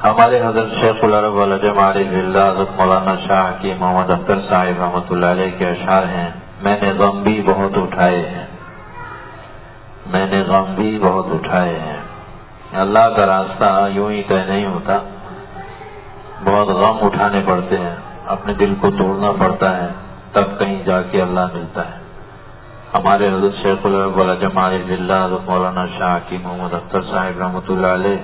ہمارے حضرت شیخ العرب والعجم عارف باللہ حضرت مولانا شاہ کی محمد اختر صاحب رحمۃ اللہ علیہ کے اشعار ہیں، میں نے غم بھی بہت اٹھائے ہیں، میں نے غم بھی بہت اٹھائے ہیں۔ اللہ کا راستہ یوں ہی طے نہیں ہوتا، بہت غم اٹھانے پڑتے ہیں، اپنے دل کو توڑنا پڑتا ہے، تب کہیں جا کے اللہ ملتا ہے۔ ہمارے حضرت شیخ العرب والعجم عارف باللہ حضرت مولانا شاہ کی محمد اختر صاحب رحمۃ اللہ علیہ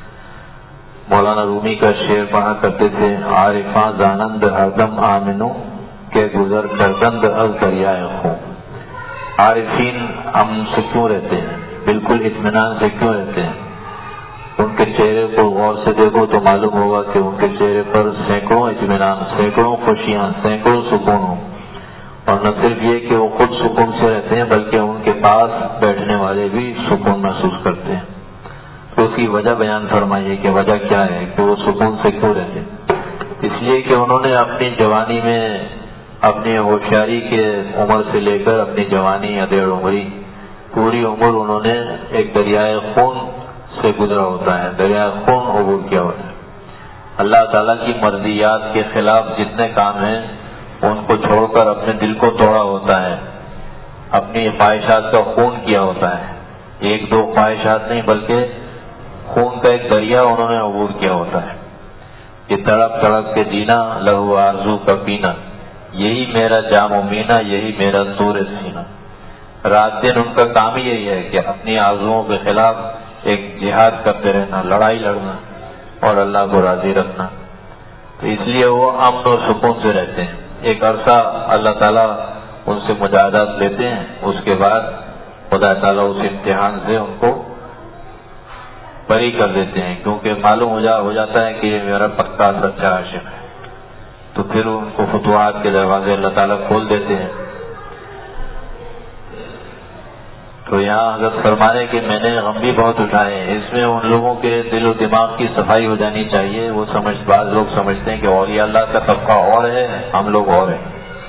مولانا رومی کا شعر پڑھا کرتے تھے، عارفاں زانند ہردم آمنو کے گزر کردند از دریائے خوں۔ عارفین ہم سے کیوں رہتے ہیں، بالکل اطمینان سے کیوں رہتے ہیں؟ ان کے چہرے کو غور سے دیکھو تو معلوم ہوگا کہ ان کے چہرے پر سینکڑوں اطمینان، سینکڑوں خوشیاں، سینکڑوں سکون ہوں، اور نہ صرف یہ کہ وہ خود سکون سے رہتے ہیں بلکہ ان کے پاس بیٹھنے والے بھی سکون محسوس کرتے ہیں۔ تو اس کی وجہ بیان فرمائیے کہ وجہ کیا ہے کہ وہ سکون سے کیوں رہتے ہیں؟ اس لیے کہ انہوں نے اپنی جوانی میں، اپنی ہوشیاری کے عمر سے لے کر اپنی جوانی یا ڈیڑھ عمری، پوری عمر انہوں نے ایک دریائے خون سے گزرا ہوتا ہے، دریائے خون عبور کیا ہوتا ہے۔ اللہ تعالیٰ کی مرضیات کے خلاف جتنے کام ہیں ان کو چھوڑ کر اپنے دل کو توڑا ہوتا ہے، اپنی خواہشات کا خون کیا ہوتا ہے، ایک دو خواہشات نہیں بلکہ خون کا ایک دریا انہوں نے عبور کیا ہوتا ہے کہ تڑپ تڑپ کے جینا، لہو آرزو کا پینا، یہی میرا جام و مینا، یہی میرا سور سینہ۔ رات دن ان کا کام ہی یہی ہے کہ اپنی آرزوؤں کے خلاف ایک جہاد کرتے رہنا، لڑائی لڑنا اور اللہ کو راضی رکھنا۔ تو اس لیے وہ امن و سکون سے رہتے ہیں۔ ایک عرصہ اللہ تعالیٰ ان سے مجاہدات لیتے ہیں، اس کے بعد خدا تعالیٰ اس امتحان سے ان کو بری کر دیتے ہیں، کیونکہ معلوم ہو جاتا ہے کہ یہ میرا پکا سچا عاشق ہے، تو پھر ان کو فتوحات کے دروازے اللہ تعالیٰ کھول دیتے ہیں۔ تو یہاں حضرت فرمانے کہ میں نے غم بھی بہت اٹھائے ہیں، اس میں ان لوگوں کے دل و دماغ کی صفائی ہو جانی چاہیے۔ وہ بعض لوگ سمجھتے ہیں کہ اولیاء اللہ کا طبقہ اور ہے، ہم لوگ اور ہیں،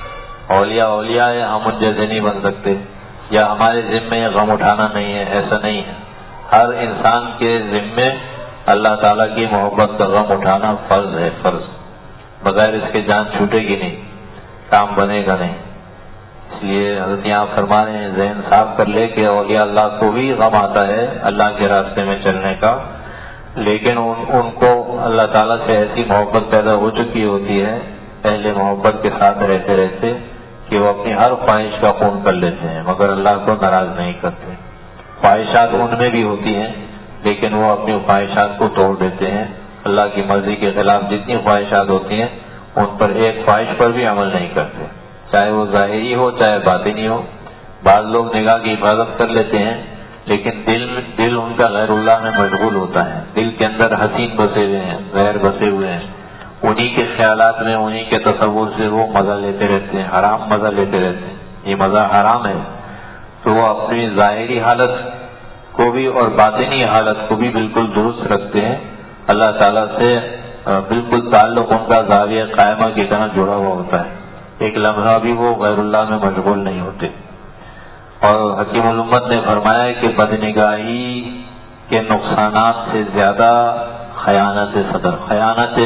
اولیاء ہے، ہم ان جیسے نہیں بن سکتے، یا ہمارے ذمے یہ غم اٹھانا نہیں ہے، ایسا نہیں ہے۔ ہر انسان کے ذمے اللہ تعالیٰ کی محبت کا غم اٹھانا فرض ہے، فرض، بغیر اس کے جان چھوٹے گی نہیں، کام بنے گا نہیں۔ اس لیے حضرت یہاں فرما رہے ہیں ذہن صاف کر لے کہ اولیاء اللہ کو بھی غم آتا ہے اللہ کے راستے میں چلنے کا، لیکن ان کو اللہ تعالیٰ سے ایسی محبت پیدا ہو چکی ہوتی ہے پہلے محبت کے ساتھ رہتے رہتے کہ وہ اپنی ہر خواہش کا خون کر لیتے ہیں مگر اللہ کو ناراض نہیں کرتے۔ خواہشات ان میں بھی ہوتی ہیں لیکن وہ اپنی خواہشات کو توڑ دیتے ہیں، اللہ کی مرضی کے خلاف جتنی خواہشات ہوتی ہیں ان پر ایک خواہش پر بھی عمل نہیں کرتے، چاہے وہ ظاہری ہو چاہے باطنی ہو۔ بعض لوگ نگاہ کی حفاظت کر لیتے ہیں لیکن دل ان کا غیر اللہ میں مشغول ہوتا ہے، دل کے اندر حسین بسے ہوئے ہیں، غیر بسے ہوئے ہیں، انہی کے خیالات میں، انہی کے تصور سے وہ مزہ لیتے رہتے ہیں، حرام مزہ لیتے رہتے ہیں، یہ مزہ حرام ہے۔ تو وہ اپنی ظاہری حالت کو بھی اور باطنی حالت کو بھی بالکل درست رکھتے ہیں، اللہ تعالیٰ سے بالکل تعلق ان کا زاویہ قائمہ کی طرح جڑا ہوا ہوتا ہے، ایک لمحہ بھی وہ غیر اللہ میں مشغول نہیں ہوتے۔ اور حکیم الامت نے فرمایا کہ بدنگاہی کے نقصانات سے زیادہ خیانت صدر، خیانت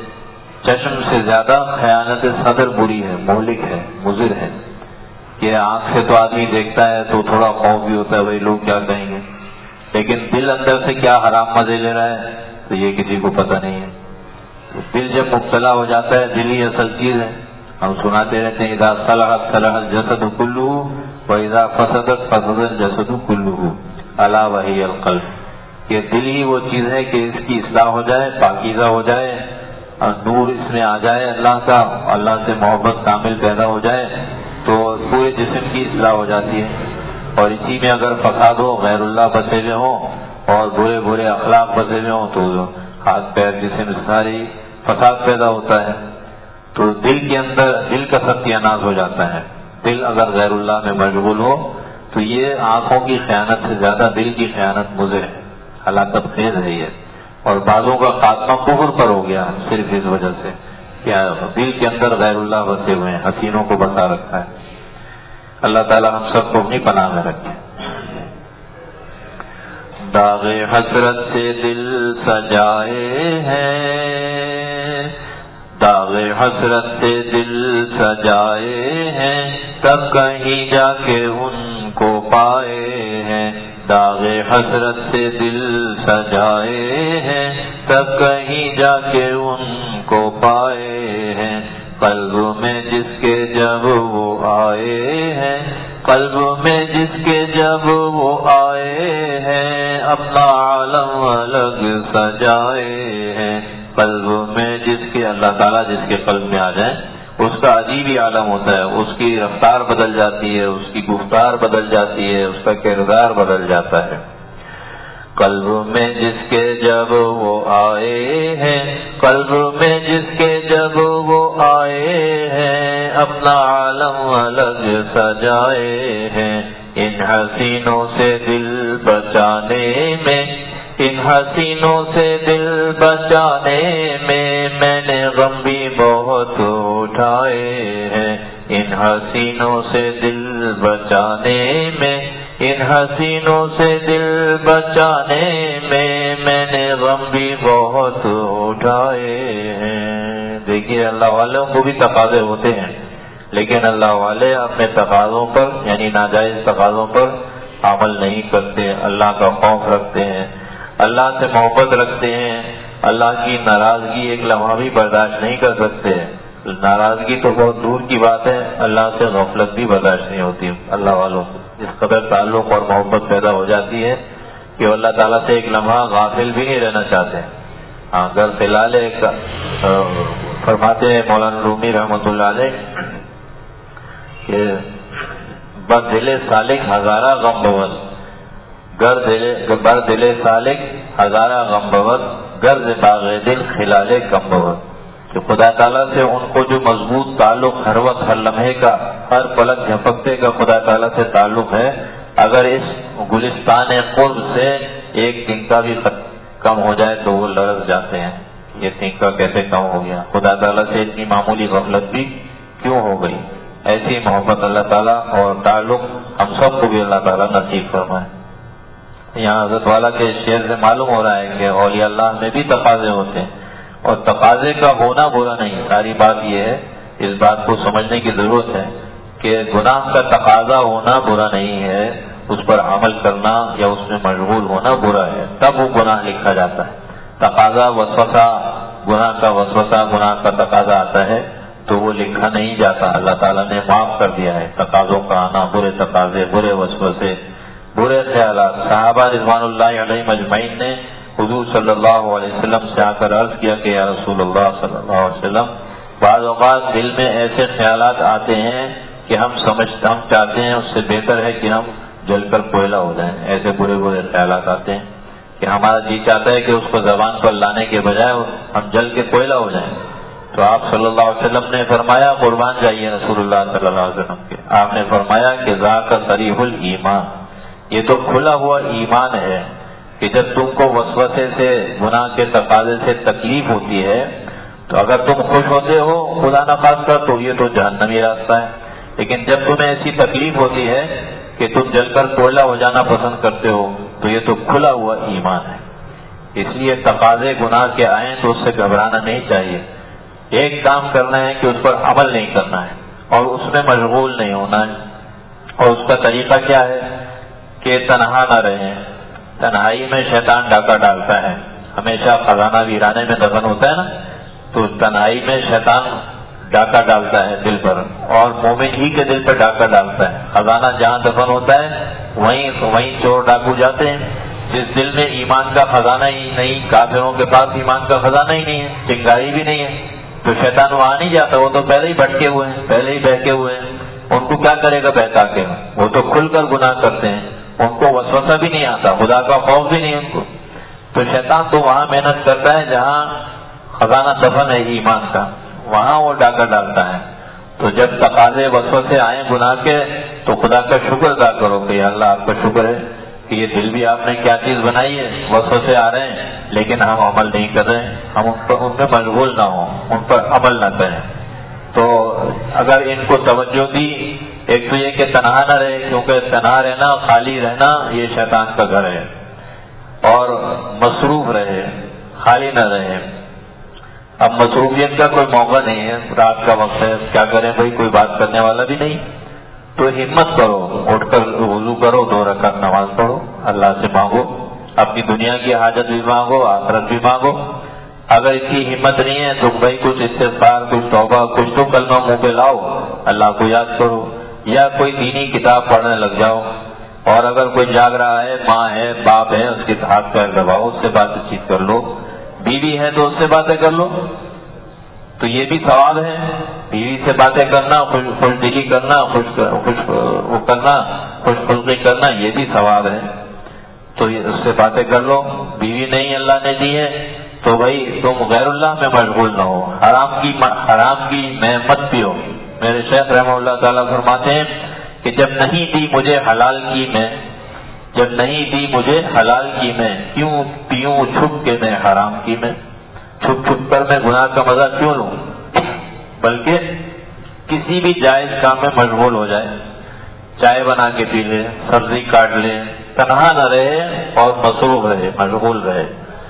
چشم سے زیادہ خیانت صدر بری ہے، مہلک ہے، مضر ہے، کہ آنکھ سے تو آدمی دیکھتا ہے تو تھوڑا خوف بھی ہوتا ہے بھائی لوگ کیا کہیں گے، لیکن دل اندر سے کیا حرام مزے لے رہا ہے تو یہ کسی کو پتہ نہیں ہے۔ دل جب مبتلا ہو جاتا ہے، دل ہی اصل چیز ہے۔ ہم سناتے رہتے ہیں اذا صلحت صلح الجسد کلہ واذا فسدت فسد الجسد کلہ الا وہی القلب، کہ دل ہی وہ چیز ہے کہ اس کی اصلاح ہو جائے، پاکیزہ ہو جائے، اور نور اس میں آ جائے اللہ کا، اللہ سے محبت کامل پیدا ہو جائے تو پورے جسم کی اصلاح ہو جاتی ہے۔ اور اسی میں اگر فساد ہو، غیر اللہ بسے ہوئے ہوں اور برے برے اخلاق بسے ہوئے ہوں تو ہاتھ پیر جسم ساری فساد پیدا ہوتا ہے۔ تو دل کے اندر دل کا ستیاناش ہو جاتا ہے۔ دل اگر غیر اللہ میں مشغول ہو تو یہ آنکھوں کی خیانت سے زیادہ دل کی خیانت مضر ہے، ہلاکت خیز ہے یہ۔ اور بعضوں کا خاتمہ کفر پر ہو گیا صرف اس وجہ سے کہ دل کے اندر غیر اللہ بسے ہوئے ہیں، حسینوں کو بسا رکھا ہے۔ اللہ تعالی ہم سب کو اپنی پناہ میں رکھے۔ داغ حسرت سے دل سجائے ہیں حسرت سے دل سجائے ہیں تب کہیں جا کے ان کو پائے ہیں، داغ حسرت سے دل سجائے ہیں تب کہیں جا کے ان کو پائے ہیں، قلب میں جس کے جب وہ آئے ہیں، قلب میں جس کے جب وہ آئے ہیں اپنا عالم الگ سجائے ہیں، قلب میں جس کے اللہ تعالیٰ جس کے قلب میں آ جائیں اس کا عجیب ہی عالم ہوتا ہے، اس کی رفتار بدل جاتی ہے، اس کی گفتار بدل جاتی ہے، اس کا کردار بدل جاتا ہے۔ قلب میں جس کے جب وہ آئے ہیں، قلب میں جس کے جب وہ آئے ہیں اپنا عالم الگ سجائے ہیں، ان حسینوں سے دل بچانے میں، ان حسینوں سے دل بچانے میں نے غم بھی بہت اٹھائے ہیں، ان حسینوں سے دل بچانے میں، ان حسینوں سے دل بچانے میں نے غم بھی بہت اٹھائے ہیں۔ دیکھیے اللہ والوں کو بھی تقاضے ہوتے ہیں، لیکن اللہ والے اپنے تقاضوں پر یعنی ناجائز تقاضوں پر عمل نہیں کرتے، اللہ کا خوف رکھتے ہیں، اللہ سے محبت رکھتے ہیں، اللہ کی ناراضگی ایک لمحہ بھی برداشت نہیں کر سکتے، ناراضگی تو بہت دور کی بات ہے، اللہ سے غفلت بھی برداشت نہیں ہوتی اللہ والوں کو، اس قدر تعلق اور محبت پیدا ہو جاتی ہے کہ وہ اللہ تعالیٰ سے ایک لمحہ غافل بھی نہیں رہنا چاہتے۔ ہاں اگر فی الحال فرماتے ہیں مولانا رومی رحمۃ اللہ علیہ کہ بر دل سالک ہزارہ غم بود، بر دل سالک ہزارہ غم بود، گرز باغ دل خلال کم بود، کہ خدا تعالیٰ سے ان کو جو مضبوط تعلق ہر وقت ہر لمحے کا ہر پلک جھپکتے کا خدا تعالیٰ سے تعلق ہے، اگر اس گلستان قرب سے ایک تنکا بھی کم ہو جائے تو وہ لرز جاتے ہیں، یہ تنکا کیسے کم ہو گیا، خدا تعالیٰ سے اتنی معمولی غفلت بھی کیوں ہو گئی۔ ایسی محبت اللہ تعالیٰ اور تعلق ہم سب کو بھی اللہ تعالیٰ نصیب فرمائے۔ یہاں حضرت والا کے شعر سے معلوم ہو رہا ہے کہ اولیاء اللہ میں بھی تقاضے ہوتے ہیں، اور تقاضے کا ہونا برا نہیں، ساری بات یہ ہے، اس بات کو سمجھنے کی ضرورت ہے کہ گناہ کا تقاضا ہونا برا نہیں ہے، اس پر عمل کرنا یا اس میں مشغول ہونا برا ہے، تب وہ گناہ لکھا جاتا ہے۔ تقاضا وسوسہ، گناہ کا وسوسہ، گناہ کا تقاضا آتا ہے تو وہ لکھا نہیں جاتا، اللہ تعالیٰ نے معاف کر دیا ہے تقاضوں کا آنا، برے تقاضے، برے وسوسے، برے خیالات۔ صحابہ رضوان اللہ علیہم اجمعین نے حضور صلی اللہ علیہ وسلم سے آ کر عرض کیا کہ یا رسول اللہ صلی اللہ علیہ وسلم، بعض اوقات دل میں ایسے خیالات آتے ہیں کہ ہم چاہتے ہیں اس سے بہتر ہے کہ ہم جل کر کوئلہ ہو جائیں، ایسے برے برے خیالات آتے ہیں کہ ہمارا جی چاہتا ہے کہ اس کو زبان پر لانے کے بجائے ہم جل کے کوئلہ ہو جائیں۔ تو آپ صلی اللہ علیہ وسلم نے فرمایا، قربان جائیے رسول اللہ صلی اللہ علیہ وسلم کے، آپ نے فرمایا کہ ذاک صریح الایمان، یہ تو کھلا ہوا ایمان ہے کہ جب تم کو وسوسے سے، گناہ کے تقاضے سے تکلیف ہوتی ہے تو اگر تم خوش ہوتے ہو خدا نخواستہ تو یہ تو جہنمی راستہ ہے، لیکن جب تمہیں ایسی تکلیف ہوتی ہے کہ تم جل کر کوئلہ ہو جانا پسند کرتے ہو تو یہ تو کھلا ہوا ایمان ہے۔ اس لیے تقاضے گناہ کے آئیں تو اس سے گھبرانا نہیں چاہیے، ایک کام کرنا ہے کہ اس پر عمل نہیں کرنا ہے اور اس میں مشغول نہیں ہونا ہے، اور اس کا طریقہ کیا ہے کہ تنہا نہ رہیں۔ تنہائی میں شیطان ڈاکہ ڈالتا ہے، ہمیشہ خزانہ ویرانے میں دفن ہوتا ہے نا، تو تنہائی میں شیطان ڈاکہ ڈالتا ہے دل پر، اور مومن ہی کے دل پر ڈاکہ ڈالتا ہے۔ خزانہ جہاں دفن ہوتا ہے وہیں چور ڈاکو جاتے ہیں۔ جس دل میں ایمان کا خزانہ ہی نہیں، کافروں کے پاس ایمان کا خزانہ ہی نہیں ہے، چنگاری بھی نہیں ہے، تو شیطان وہاں نہیں جاتا، وہ تو پہلے ہی بھٹکے ہوئے ہیں، پہلے ہی بہکے ہوئے ہیں، ان کو کیا کرے گا بہکا کے، وہ تو کھل کر گناہ کرتے ہیں، ان کو وسوسہ بھی نہیں آتا، خدا کا خوف بھی نہیں ان کو، تو شیطان تو وہاں محنت کرتا ہے جہاں خزانہ دفن ہے ایمان کا، وہاں وہ ڈاکہ ڈالتا ہے۔ تو جب تقاضے وسوسے آئیں گناہ کے تو خدا کا شکر ادا کرو کہ یا اللہ آپ کا شکر ہے کہ یہ دل بھی آپ نے کیا چیز بنائی ہے، وسوسے آ رہے ہیں لیکن ہم عمل نہیں کر رہے ہیں، ہم ان پہ مشغول نہ ہوں، ان پر عمل نہ کریں۔ تو اگر ان کو توجہ دی، ایک تو یہ کہ تنہا نہ رہے، کیونکہ تنہا رہنا، خالی رہنا یہ شیطان کا گھر ہے، اور مصروف رہے، خالی نہ رہے۔ اب مصروفیت کا کوئی موقع نہیں ہے، رات کا وقت ہے، کیا کریں بھائی، کوئی بات کرنے والا بھی نہیں، تو ہمت کرو، اٹھ کر وضو کرو، 2 رکعت نماز پڑھو، اللہ سے مانگو، اپنی دنیا کی حاجت بھی مانگو، آخرت بھی مانگو۔ اگر اس کی ہمت نہیں ہے تو بھائی کچھ استغفار، کچھ توبہ، کچھ تو کلمہ منہ پہ لاؤ، اللہ کو یاد کرو، یا کوئی دینی کتاب پڑھنے لگ جاؤ، اور اگر کوئی جاگ رہا ہے، ماں ہے، باپ ہے، اس کے ہاتھ پیر دباؤ، اس سے بات چیت کر لو، بیوی ہے تو اس سے باتیں کر لو، تو یہ بھی ثواب ہے، بیوی سے باتیں کرنا، خوش دلی کرنا، خوش خلقی کرنا، یہ بھی ثواب ہے، تو اس سے باتیں کر لو۔ بیوی نہیں اللہ نے دی ہے تو بھائی تم غیر اللہ میں مشغول نہ ہو، حرام کی میں مت پیو۔ میرے شیخ رحمہ اللہ تعالیٰ فرماتے ہیں کہ جب نہیں دی مجھے حلال کی میں کیوں پیوں چھپ کے میں حرام کی میں، چھپ کر میں گناہ کا مزہ کیوں لوں، بلکہ کسی بھی جائز کام میں مشغول ہو جائے، چائے بنا کے پی لے، سبزی کاٹ لے، تنہا نہ رہے اور مصروف رہے، مشغول رہے،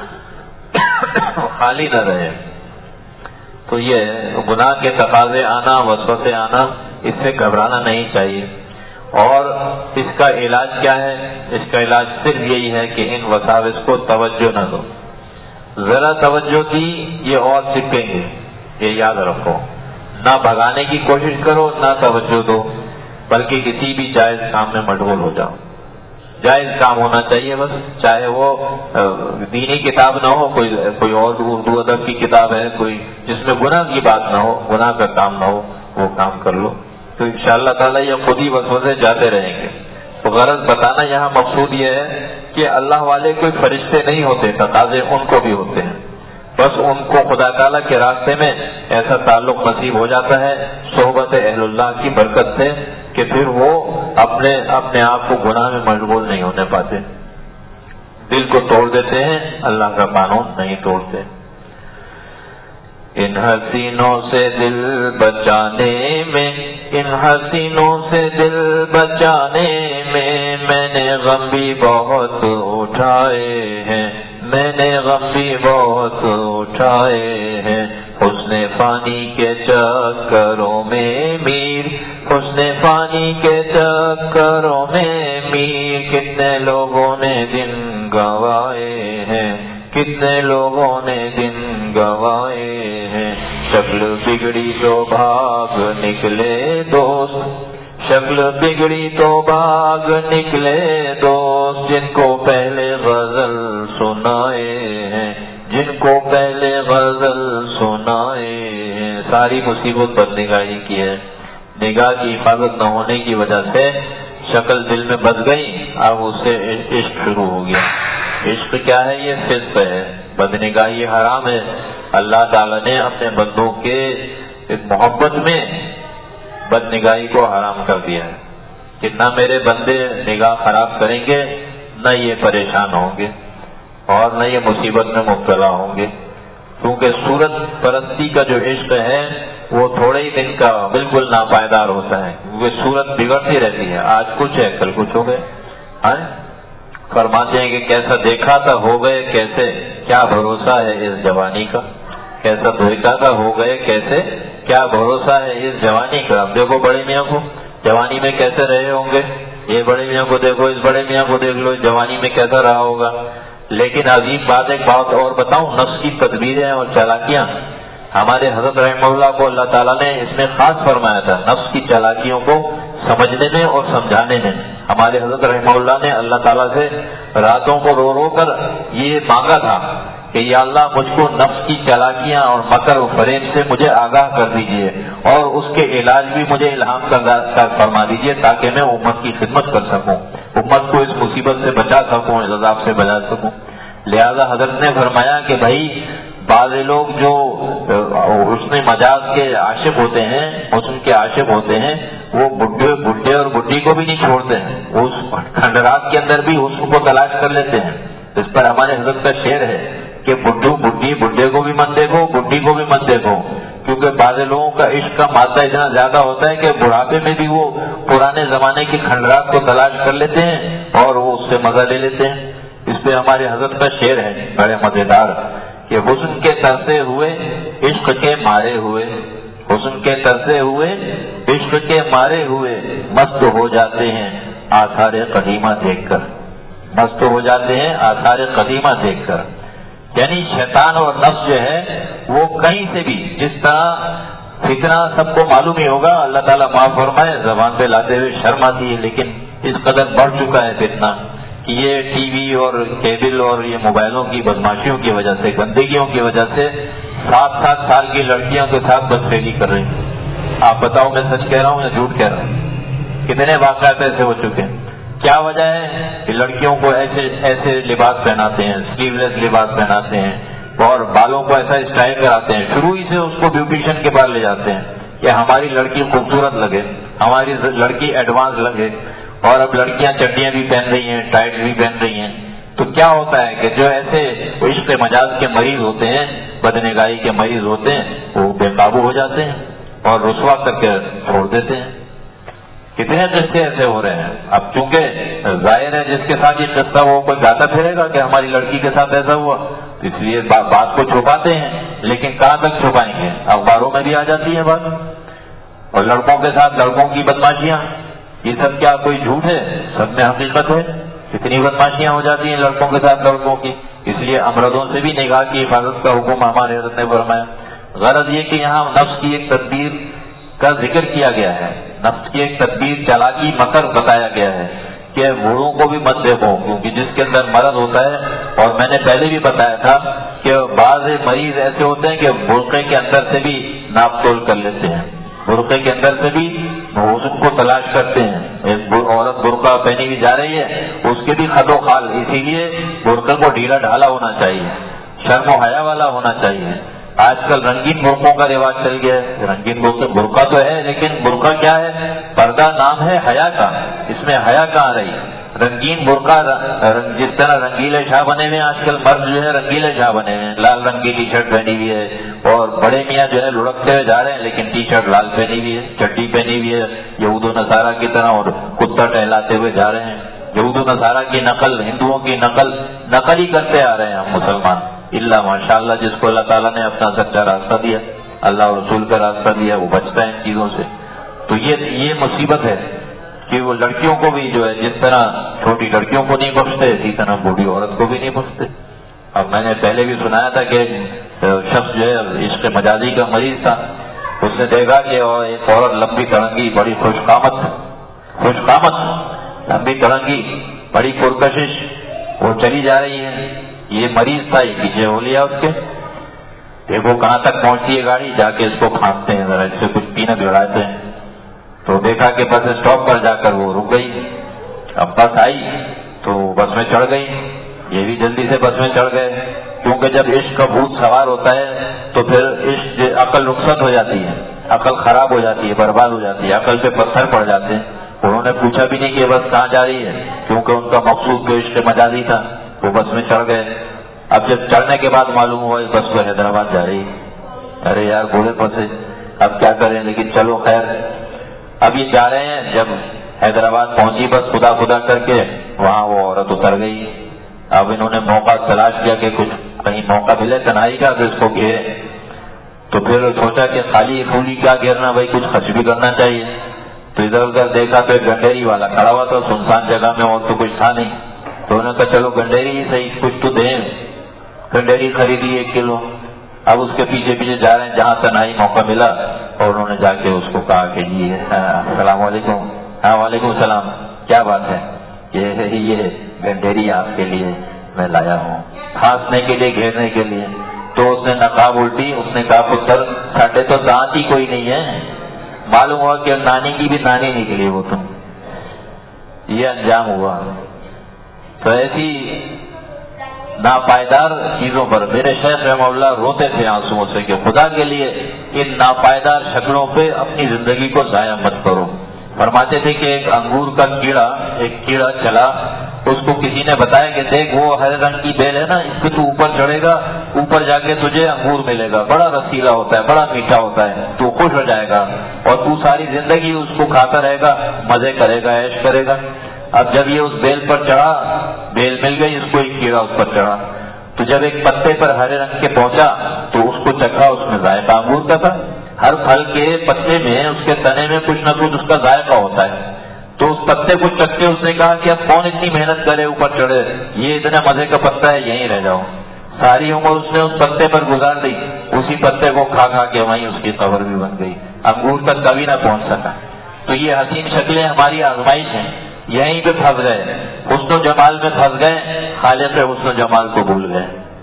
خالی نہ رہے۔ تو یہ گناہ کے تقاضے آنا، وسوسے آنا، اس سے گھبرانا نہیں چاہیے۔ اور اس کا علاج کیا ہے؟ اس کا علاج صرف یہی ہے کہ ان وساوس کو توجہ نہ دو، ذرا توجہ دی یہ اور سیکھیں گے، یہ یاد رکھو، نہ بھگانے کی کوشش کرو، نہ توجہ دو، بلکہ کسی بھی جائز کام میں مشغول ہو جاؤ۔ جائز کام ہونا چاہیے بس، چاہے وہ دینی کتاب نہ ہو، کوئی اور اردو ادب کی کتاب ہے، کوئی جس میں گناہ کی بات نہ ہو، گناہ کا کام نہ ہو، وہ کام کر لو، تو انشاءاللہ تعالیٰ یہ خود ہی وسوسے جاتے رہیں گے۔ تو غرض بتانا یہاں مقصود یہ ہے کہ اللہ والے کوئی فرشتے نہیں ہوتے، تقاضے ان کو بھی ہوتے ہیں، بس ان کو خدا تعالیٰ کے راستے میں ایسا تعلق نصیب ہو جاتا ہے صحبت اہل اللہ کی برکت سے کہ پھر وہ اپنے آپ کو گناہ میں مشغول نہیں ہونے پاتے، دل کو توڑ دیتے ہیں، اللہ کا قانون نہیں توڑتے۔ ان حسینوں سے دل بچانے میں، ان حسینوں سے دل بچانے میں نے غم بھی بہت اٹھائے ہیں، میں نے غم بھی بہت اٹھائے ہیں، حسن فانی کے چکروں میں میر، حسن فانی کے چکروں میں میر، کتنے لوگوں نے دن گنوائے ہیں، کتنے لوگوں نے دن گنوائے ہیں، شکل بگڑی تو بھاگ نکلے دوست، شکل بگڑی تو بھاگ نکلے دوست، جن کو پہلے غزل سنائے ہیں، جن کو پہلے غزل سنائے ہیں۔ ساری مصیبت بد نگاہی کی ہے، نگاہ کی حفاظت نہ ہونے کی وجہ سے شکل دل میں بس گئی، اب اس سے عشق شروع ہو گیا۔ عشق کیا ہے؟ یہ فسق ہے، بد نگاہی حرام ہے۔ اللہ تعالیٰ نے اپنے بندوں کے محبت میں بد نگاہی کو حرام کر دیا ہے کہ نہ میرے بندے نگاہ خراب کریں گے، نہ یہ پریشان ہوں گے اور نہ یہ مصیبت میں مبتلا ہوں گے، کیونکہ صورت پرستی کا جو عشق ہے وہ تھوڑے ہی دن کا بالکل ناپائیدار ہوتا ہے، کیونکہ صورت بگڑتی رہتی ہے، آج کچھ ہے کل کچھ ہو گئے۔ فرماتے ہیں کہ کیسا دیکھا تھا ہو گئے کیسے، کیا بھروسہ ہے اس جوانی کا، کیسا دیکھا تھا ہو گئے کیسے، کیا بھروسہ ہے اس جوانی کا۔ اب دیکھو بڑے میاں کو جوانی میں کیسے رہے ہوں گے، یہ بڑے میاں کو دیکھو، اس بڑے میاں کو دیکھ لو، جوانی میں کیسا رہا ہوگا۔ لیکن عظیم بات ایک بات اور بتاؤں، نفس کی تدبیریں اور چالاکیاں، ہمارے حضرت رحمہ اللہ کو اللہ تعالیٰ نے اس میں خاص فرمایا تھا، نفس کی چالاکیوں کو سمجھنے میں اور سمجھانے میں۔ ہمارے حضرت رحمہ اللہ نے اللہ تعالیٰ سے راتوں کو رو رو کر یہ مانگا تھا کہ یا اللہ مجھ کو نفس کی چالاکیاں اور مکر و فریب سے مجھے آگاہ کر دیجئے اور اس کے علاج بھی مجھے الہام کر فرما دیجئے تاکہ میں امت کی خدمت کر سکوں، امت کو اس مصیبت سے بچا سکوں، اس عذاب سے بچا سکوں۔ لہذا حضرت نے فرمایا کہ بھائی بعض لوگ جو حسن مجاز کے عاشق ہوتے ہیں، حسن کے عاشق ہوتے ہیں، وہ بڈھے اور بڈھی کو بھی نہیں چھوڑتے ہیں، اس کھنڈرات کے اندر بھی حسن کو تلاش کر لیتے ہیں۔ اس پر ہمارے حضرت کا شعر ہے کہ بڈھے کو بھی مت دیکھو، بڈھی کو بھی مت دیکھو، کیونکہ بعض لوگوں کا عشق کا مادہ اتنا زیادہ ہوتا ہے کہ بڑھاپے میں بھی وہ پرانے زمانے کی کھنڈرات کو تلاش کر لیتے ہیں اور وہ اس سے مزہ لے لیتے ہیں۔ اس پہ ہمارے حضرت کا شعر ہے بڑے مزیدار کہ حسن کے ترسے ہوئے عشق کے مارے ہوئے، حسن کے ترسے ہوئے عشق کے مارے ہوئے مست ہو جاتے ہیں آثار قدیمہ دیکھ کر، مست ہو جاتے ہیں آثار قدیمہ دیکھ کر۔ یعنی شیطان اور نفس جو ہے وہ کہیں سے بھی، جس طرح فتنہ سب کو معلوم ہی ہوگا، اللہ تعالیٰ معاف فرمائے، زبان پہ لاتے ہوئے شرم آتی ہے، لیکن اس قدر بڑھ چکا ہے فتنہ کہ یہ ٹی وی اور کیبل اور یہ موبائلوں کی بدماشیوں کی وجہ سے، گندگیوں کی وجہ سے 7 سال کی لڑکیوں کے ساتھ بدفعلی کر رہے ہیں۔ آپ بتاؤ میں سچ کہہ رہا ہوں یا جھوٹ کہہ رہا ہوں؟ کتنے واقعات ایسے ہو چکے ہیں۔ کیا وجہ ہے کہ لڑکیوں کو ایسے لباس پہناتے ہیں، سلیو لیس لباس پہناتے ہیں اور بالوں کو ایسا اسٹائل کراتے ہیں، شروع ہی سے اس کو بیوٹیشین کے پاس لے جاتے ہیں کہ ہماری لڑکی خوبصورت لگے، ہماری لڑکی ایڈوانس لگے، اور اب لڑکیاں چڈیاں بھی پہن رہی ہیں، ٹائٹ بھی پہن رہی ہیں۔ تو کیا ہوتا ہے کہ جو ایسے عشق مجاز کے مریض ہوتے ہیں، بدنگاہی کے مریض ہوتے ہیں، وہ بے قابو ہو جاتے ہیں اور رسوا کر کے چھوڑ دیتے ہیں۔ کتنے قصے ایسے ہو رہے ہیں۔ اب چونکہ ظاہر ہے جس کے ساتھ یہ قصہ وہ کوئی گاتا پھرے گا کہ ہماری لڑکی کے ساتھ ایسا ہوا، اس لیے بات کو چھپاتے ہیں، لیکن کہاں تک چھپائیں گے؟ اخباروں میں بھی آ جاتی ہے بات۔ اور لڑکوں کے ساتھ لڑکوں کی بدماشیاں، یہ سب کیا کوئی جھوٹ ہے؟ سب میں حقیقت ہے۔ اتنی بدماشیاں ہو جاتی ہیں لڑکوں کے ساتھ لڑکوں کی، اس لیے امردوں سے بھی نگاہ کی حفاظت کا حکم ہمارے حضرت نے فرمایا۔ غرض یہ کہ یہاں نفس کی ایک تدبیر کا ذکر کیا گیا ہے، نفس کی ایک تدبیر، چالاکی، مکر بتایا گیا ہے کہ بوڑھوں کو بھی مت دیکھو، کیونکہ جس کے اندر مرض ہوتا ہے، اور میں نے پہلے بھی بتایا تھا کہ بعض مریض ایسے ہوتے ہیں کہ برقعے کے اندر سے بھی ناپ تول کر لیتے ہیں، برقعے کے اندر سے بھی حسن کو تلاش کرتے ہیں۔ ایک عورت برقع پہنی ہوئی جا رہی ہے، اس کے بھی خد و خال، اسی لیے برقعے کو ڈھیلا ڈھالا ہونا چاہیے، شرم و حیا والا ہونا چاہیے۔ آج کل رنگین برقعوں کا رواج چل گیا ہے، رنگین برقع تو ہے، لیکن برقع کیا ہے؟ پردہ نام ہے حیا کا، اس میں حیا کہاں رہی؟ رنگین برقع، جس طرح رنگیلے شاہ بنے ہوئے ہیں آج کل، مرد جو ہے رنگیلے شاہ بنے ہوئے ہیں، لال رنگ کی ٹی شرٹ پہنی ہوئی ہے، اور بڑے میاں جو ہے لڑکتے ہوئے جا رہے ہیں لیکن ٹی شرٹ لال پہنی ہوئی ہے، چڈی پہنی ہوئی ہے یہود و نصارہ کی طرح، اور کتا ٹہلاتے ہوئے جا رہے ہیں۔ یہود و نصارہ کی نقل، ہندوؤں کی نقل ہی کرتے آ رہے ہیں ہم مسلمان، اللہ ماشاء اللہ جس کو اللہ تعالیٰ نے اپنا سچا راستہ دیا، اللہ اور رسول کا راستہ دیا، وہ بچتا ہے ان چیزوں سے۔ تو یہ مصیبت ہے کہ وہ لڑکیوں کو بھی جو ہے، جس طرح چھوٹی لڑکیوں کو نہیں بخشتے، اسی طرح بوڑھی عورت کو بھی نہیں بخشتے۔ اب میں نے پہلے بھی سنایا تھا کہ شخص جو ہے عشق مجازی کا مریض تھا، اس نے دیکھا کہ ایک عورت لمبی تڑنگی، بڑی خوش قامت، لمبی تڑنگی، بڑی پرکشش، وہ چلی جا رہی ہے۔ یہ مریض تھا، یہ پیچھے ہو لیا اس کے، دیکھو کہاں تک پہنچتی ہے گاڑی، جا کے اس کو کھانستے ہیں، ذرا اس سے کچھ پینا لڑاتے ہیں۔ تو دیکھا کہ بس اسٹاپ پر جا کر وہ رک گئی۔ اب بس آئی تو بس میں چڑھ گئی، یہ بھی جلدی سے بس میں چڑھ گئے، کیونکہ جب عشق کا بھوت سوار ہوتا ہے تو پھر عشق عقل رخصت ہو جاتی ہے، عقل خراب ہو جاتی ہے، برباد ہو جاتی ہے، عقل پہ پتھر پڑ جاتے ہیں۔ انہوں نے پوچھا بھی نہیں کہ بس کہاں جا رہی ہے، کیونکہ ان کا مقصود تو عشق مجازی تھا۔ وہ بس میں چڑھ گئے۔ اب جب چڑھنے کے بعد معلوم ہوا بس کو حیدرآباد جا رہی، ارے یار بوڑھے پھنسے، اب کیا کریں، لیکن چلو خیر۔ اب یہ جا رہے ہیں، جب حیدرآباد پہنچی بس خدا کر کے، وہاں وہ عورت اتر گئی۔ اب انہوں نے موقع تلاش کیا کہ کچھ کہیں موقع ملے تنہائی کا تو اس کو گھیرے، تو پھر سوچا کہ خالی پھولی کیا گھیرنا، بھائی کچھ خرچ بھی کرنا چاہیے۔ تو ادھر ادھر دیکھا تو ایک گنڈیری والا کھڑا ہوا تھا سنسان جگہ میں، اور تو کچھ تھا نہیں، تو انہوں نے کہا چلو گنڈیری ہی صحیح، کچھ تو دیں۔ گنڈیری خریدی 1 کلو۔ اب اس کے پیچھے جا رہے ہیں جہاں تنہائی موقع ملا، اور انہوں نے جا کے اس کو کہا کہ جی السلام علیکم۔ ہاں وعلیکم السلام، کیا بات ہے؟ یہ گنڈیری آپ کے لیے میں لایا ہوں، کھانسنے کے لیے، گھیرنے کے لیے۔ تو اس نے نقاب الٹی، اس نے کہا پتر ساڈے تو دانت ہی کوئی نہیں ہے۔ معلوم ہوا کہ نانی کی بھی نانی نکلی وہ تم، یہ انجام ہوا۔ تو ایسی ناپائیدار چیزوں پر میرے شیخ رحمہ اللہ روتے تھے آنسوؤں سے کہ خدا کے لیے ان ناپائیدار شکلوں پہ اپنی زندگی کو ضائع مت کرو۔ فرماتے تھے کہ ایک انگور کا کیڑا چلا، اس کو کسی نے بتایا کہ دیکھ وہ ہرے رنگ کی بیل ہے نا، اس پہ تو اوپر چڑھے گا، اوپر جا کے تجھے انگور ملے گا، بڑا رسیلا ہوتا ہے، بڑا میٹھا ہوتا ہے، تو خوش ہو جائے گا اور تو ساری زندگی اس کو کھاتا رہے گا، مزے کرے گا، عیش کرے گا۔ اب جب یہ اس بیل پر چڑھا، بیل مل گئی اس کو، ایک کیڑا اس پر چڑھا، تو جب ایک پتے پر ہرے رنگ کے پہنچا تو اس کو چکھا، اس میں ذائقہ انگور کا تھا. ہر پھل کے پتے میں اس کے تنے میں کچھ نہ کچھ اس کا ذائقہ ہوتا ہے. تو اس پتے کو چکھ کے اس نے کہا کہ اب کون اتنی محنت کرے اوپر چڑھے، یہ اتنا مزے کا پتا ہے یہیں رہ جاؤ. ساری عمر اس نے اس پتے پر گزار دی، اسی پتے کو کھا کھا کے وہیں اس کی قبر بھی بن گئی، انگور تک کبھی نہ پہنچ سکا. تو یہ حسین شکلیں ہماری آزمائش ہیں، یہیں پہ پھنس گئے، حسن و جمال میں پھنس گئے، خالق حسن و جمال کو بھول گئے.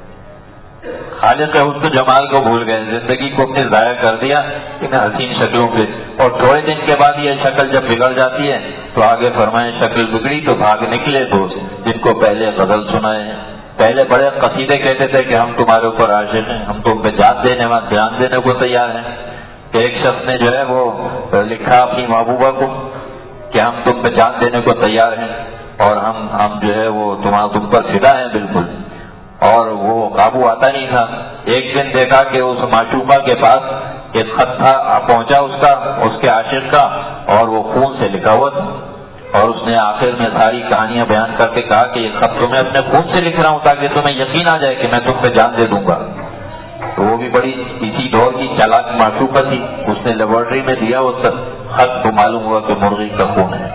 خالق حسن و جمال کو بھول گئے، زندگی کو اپنے ضائع کر دیا ان حسین شکلوں پہ. اور تھوڑے دن کے بعد یہ شکل جب بگڑ جاتی ہے تو آگے فرمائیں شکل بگڑی تو بھاگ نکلے دوست جن کو پہلے غزل سنائے ہیں. پہلے بڑے قصیدے کہتے تھے کہ ہم تمہارے اوپر عاشق ہیں، ہم تم پہ جان دینے کو تیار ہیں. کہ ایک شخص نے جو ہے وہ لکھا اپنی محبوبہ کو کہ ہم تم پہ جان دینے کو تیار ہیں اور ہم جو ہے وہ تم پر فدا ہیں بالکل. اور وہ قابو آتا نہیں تھا. ایک دن دیکھا کہ اس معشوقہ کے پاس ایک خط تھا پہنچا اس کے عاشق کا، اور وہ خون سے لکھا ہوا تھا. اور اس نے آخر میں ساری کہانیاں بیان کر کے کہا کہ یہ خط تو میں اپنے خون سے لکھ رہا ہوں تاکہ تمہیں یقین آ جائے کہ میں تم پہ جان دے دوں گا. تو وہ بھی بڑی اسی دور کی چالاک معشوقہ تھی. اس نے لیبارٹری میں دیا وہ خط، تو معلوم ہوا کہ مرغی کا خون ہے،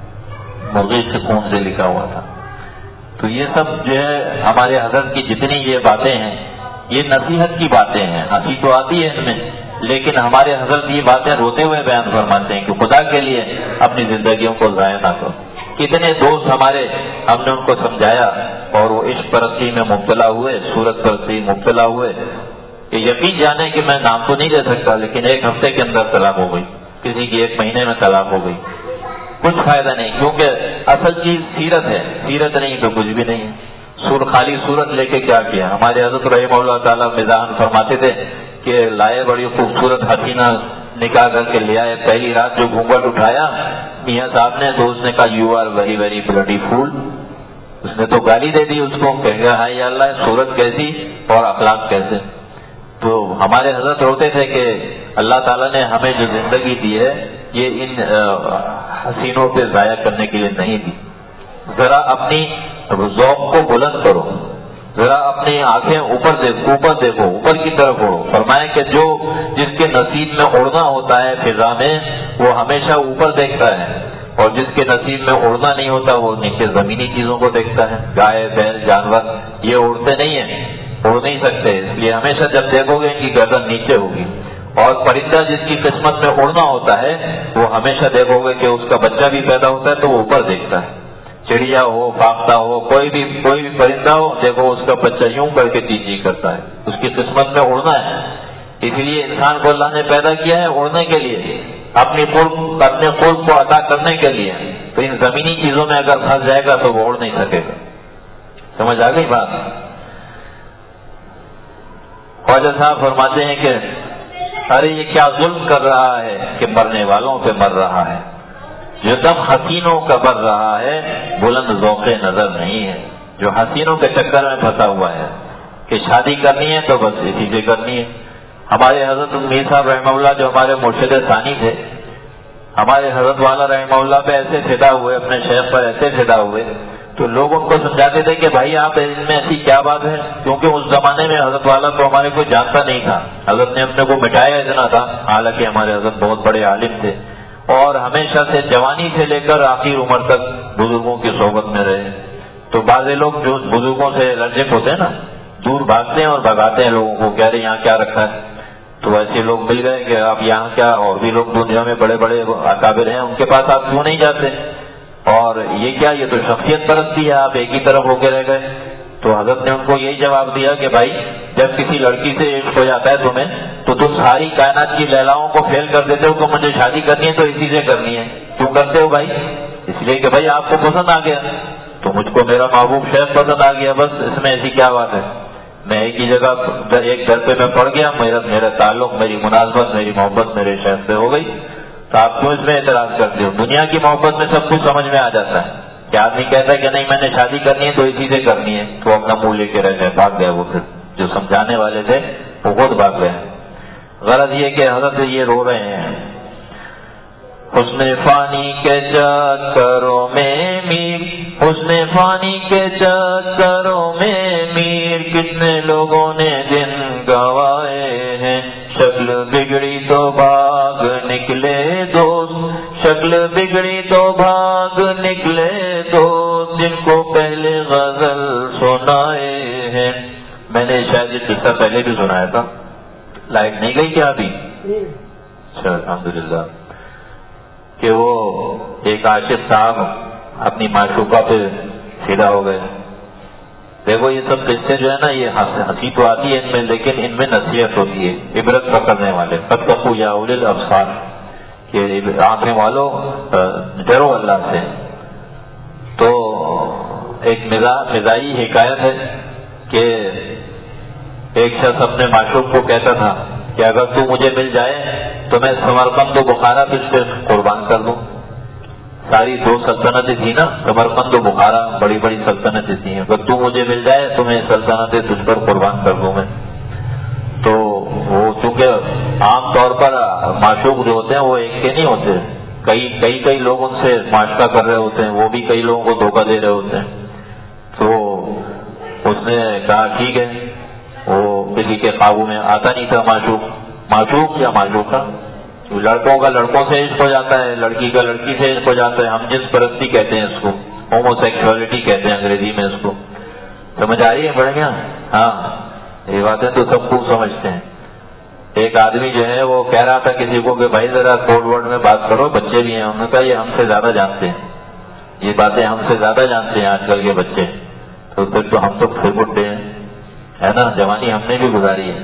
مرغی کے خون سے لکھا ہوا تھا. تو یہ سب جو ہے ہمارے حضرت کی جتنی یہ باتیں ہیں یہ نصیحت کی باتیں ہیں. ہنسی تو آتی ہے ان میں، لیکن ہمارے حضرت یہ باتیں روتے ہوئے بیان فرماتے ہیں کہ خدا کے لیے اپنی زندگیوں کو ضائع نہ کرو. کتنے دوست ہمارے، ہم نے ان کو سمجھایا اور وہ عشق پرستی میں مبتلا ہوئے، صورت پرستی مبتلا ہوئے. کہ یقین جانے کہ میں نام تو نہیں دے سکتا، لیکن ایک ہفتے کے اندر طلاق ہو گئی، کسی کی 1 مہینے میں طلاق ہو گئی. کچھ فائدہ نہیں، کیونکہ اصل چیز سیرت ہے، سیرت نہیں تو کچھ بھی نہیں ہے. خالی صورت لے کے کیا کیا. ہمارے حضرت رحمہ اللہ تعالیٰ مزاحن فرماتے تھے کہ لائے بڑی خوبصورت حسینہ نکاح کر کے لے آئے. پہلی رات جو گھونگھٹ اٹھایا میاں صاحب نے تو اس نے کہا you are very very bloody fool. اس نے تو گالی دے دی اس کو، کہہ گیا ہائی اللہ صورت کیسی اور اخلاق کیسے. تو ہمارے حضرت ہوتے تھے کہ اللہ تعالیٰ نے ہمیں جو زندگی دی ہے یہ ان حسینوں پہ ضائع کرنے کے لیے نہیں دی. ذرا اپنی ذوق کو بلند کرو، ذرا اپنی آنکھیں اوپر دیکھو، اوپر کی طرف اڑو. فرمائے کہ جس کے نصیب میں اڑنا ہوتا ہے فضا میں وہ ہمیشہ اوپر دیکھتا ہے، اور جس کے نصیب میں اڑنا نہیں ہوتا وہ نیچے زمینی چیزوں کو دیکھتا ہے. گائے بیل جانور یہ اڑتے نہیں ہیں، اڑ نہیں سکتے، اس لیے ہمیشہ جب دیکھو گے ان کی گردن نیچے ہوگی. اور پرندہ جس کی قسمت میں اڑنا ہوتا ہے وہ ہمیشہ دیکھو گے کہ اس کا بچہ بھی پیدا ہوتا ہے تو وہ اوپر دیکھتا ہے. چڑیا ہو، فاختہ ہو، کوئی بھی پرندہ ہو، دیکھو اس کا بچہ یوں کر کے چیچی کرتا ہے، اس کی قسمت میں اڑنا ہے. اس لیے انسان کو اللہ نے پیدا کیا ہے اڑنے کے لیے، اپنے خلق کو عطا کرنے کے لیے. تو ان زمینی چیزوں میں اگر پھنس جائے گا تو وہ اڑ نہیں سکے گا. سمجھ آ گئی بات؟ خواجہ صاحب فرماتے ہیں کہ ارے یہ کیا ظلم کر رہا ہے کہ مرنے والوں پہ مر رہا ہے. جو دم حسینوں کا بر رہا ہے بلند ذوق نظر نہیں ہے. جو حسینوں کے چکر میں پھنسا ہوا ہے کہ شادی کرنی ہے تو بس اسی سے کرنی ہے. ہمارے حضرت میر صاحب رحمہ اللہ جو ہمارے مرشد ثانی تھے، ہمارے حضرت والا رحمہ اللہ پہ ایسے فدا ہوئے، اپنے شیخ پر ایسے فدا ہوئے تو لوگ ان کو سمجھاتے تھے کہ بھائی آپ ان میں ایسی کیا بات ہے، کیونکہ اس زمانے میں حضرت والا کو ہمارے کوئی جانتا نہیں تھا. حضرت نے اپنے کو مٹایا اتنا تھا، حالانکہ ہمارے حضرت بہت بڑے عالم تھے اور ہمیشہ سے جوانی سے لے کر آخر عمر تک بزرگوں کی صحبت میں رہے. تو بعض لوگ جو بزرگوں سے الرجک ہوتے ہیں نا، دور بھاگتے ہیں اور بھگاتے ہیں لوگوں کو، کہہ رہے یہاں کیا رکھا ہے. تو ایسے لوگ مل گئے کہ آپ یہاں کیا، اور بھی لوگ دنیا میں بڑے بڑے اکابر ہیں، ان کے پاس آپ کیوں نہیں جاتے، اور یہ کیا، یہ تو شخصیت پرستی ہے، آپ ایک ہی طرف ہو کے رہ گئے. تو حضرت نے ان کو یہی جواب دیا کہ بھائی جب کسی لڑکی سے عشق ہو جاتا ہے تمہیں تو تم ساری کائنات کی لیلاؤں کو فیل کر دیتے ہو کہ مجھے شادی کرنی ہے تو اسی سے کرنی ہے. کیوں کرتے ہو بھائی؟ اس لیے کہ بھائی آپ کو پسند آ گیا، تو مجھ کو میرا محبوب شیخ پسند آ گیا، بس اس میں ایسی کیا بات ہے. میں ایک ہی جگہ ایک گھر پہ میں پڑ گیا، میرا تعلق، میری مناسبت، میری محبت میرے شیخ سے ہو گئی، تو آپ کیوں اس میں اعتراض کرتے ہو؟ دنیا کی محبت میں سب کچھ سمجھ میں آ جاتا ہے کہ آدمی کہتا ہے کہ نہیں میں نے شادی کرنی ہے تو اسی سے کرنی ہے، تو اپنا منہ لے کے رہ گئے، بھاگ گئے. وہ پھر جو سمجھانے والے تھے وہ خود بھاگ گئے. غرض یہ کہ حضرت یہ رو رہے ہیں. حسن فانی کے چکروں میں میر، حسن فانی کے چکروں میں میر، کتنے لوگوں نے دن گوائے ہیں، شکل بگڑی تو بھاگ نکلے دوست، شکل بگڑی تو بھاگ نکلے دوست، جن کو پہلے غزل سنائے ہیں۔ میں نے شاید یہ قصہ پہلے بھی سنایا تھا، لائٹ نہیں گئی کیا ابھی؟ اچھا الحمدللہ، کہ وہ ایک عاشق صاحب اپنی معشوقہ پہ فدا ہو گئے۔ دیکھو یہ سب قصے جو ہے نا، یہ ہنسی تو آتی ہے ان میں، لیکن ان میں نصیحت ہوتی ہے، عبرت پکڑنے والے، فاتقوا یا اولی الابصار، کہ آنکھیں والوں ڈرو اللہ سے۔ تو ایک مزاحی حکایت ہے کہ ایک شخص اپنے معشوق کو کہتا تھا کہ اگر تو مجھے مل جائے تو میں سمرقند و بخارا تجھ پہ قربان کر دوں۔ ساری 2 سلطنتیں تھیں نا، سمرقند و بخارا بڑی بڑی سلطنتیں تھیں، اگر تو مجھے مل جائے تو میں سلطنتیں تجھ پر قربان کر دوں میں۔ تو وہ چونکہ عام طور پر معشوق جو ہوتے ہیں وہ ایک کے نہیں ہوتے، کئی لوگ ان سے معاشقہ کر رہے ہوتے ہیں، وہ بھی کئی لوگوں کو دھوکہ دے رہے ہوتے ہیں۔ تو اس نے کہا ٹھیک ہے، وہ کسی کے قابو میں آتا نہیں تھا معشوق یا معشوقہ، لڑکوں کا لڑکوں سے عشق ہو جاتا ہے، لڑکی کا لڑکی سے عشق ہو جاتا ہے، ہم جنس پرستی کہتے ہیں اس کو، ہومو سیکسولیٹی کہتے ہیں انگریزی میں اس کو۔ سمجھ آ رہی ہے بڑھیا؟ ہاں یہ باتیں تو سب خوب سمجھتے ہیں۔ ایک آدمی جو ہے وہ کہہ رہا تھا کسی کو کہ بھائی ذرا کوڈ ورڈ میں بات کرو، بچے بھی ہیں، انہوں نے کہا یہ ہم سے زیادہ جانتے ہیں، یہ باتیں ہم سے زیادہ جانتے ہیں آج کل کے بچے، تو پھر تو ہم تو پھر بڈھے ہیں، ہے نا، جوانی ہم نے بھی گزاری ہے۔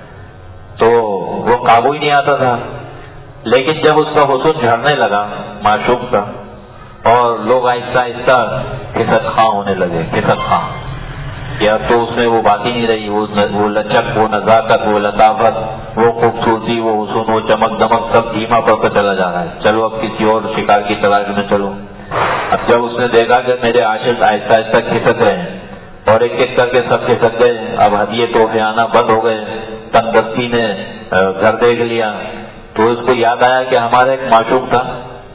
تو وہ قابو ہی نہیں آتا تھا، لیکن جب اس کا حسن جھڑنے لگا معشوق کا، اور لوگ آہستہ آہستہ کھسک خواہ ہونے لگے، کھسک خواہ، یا تو اس میں وہ بات ہی نہیں رہی، وہ لچک، وہ نزاکت، وہ لطافت، وہ خوبصورتی، وہ حسن، وہ چمک دمک سب دھیما پڑتا چلا جا رہا ہے، چلو اب کسی اور شکار کی تلاش میں چلو۔ اب جب اس نے دیکھا کہ میرے عاشق آہستہ آہستہ کھسک رہے ہیں اور ایک ایک کر کے سب کھسک گئے، اب ہدیے تحفے آنا بند ہو گئے، تنگ دستی نے گھر دیکھ لیا، تو اس کو یاد آیا کہ ہمارا ایک معشوق تھا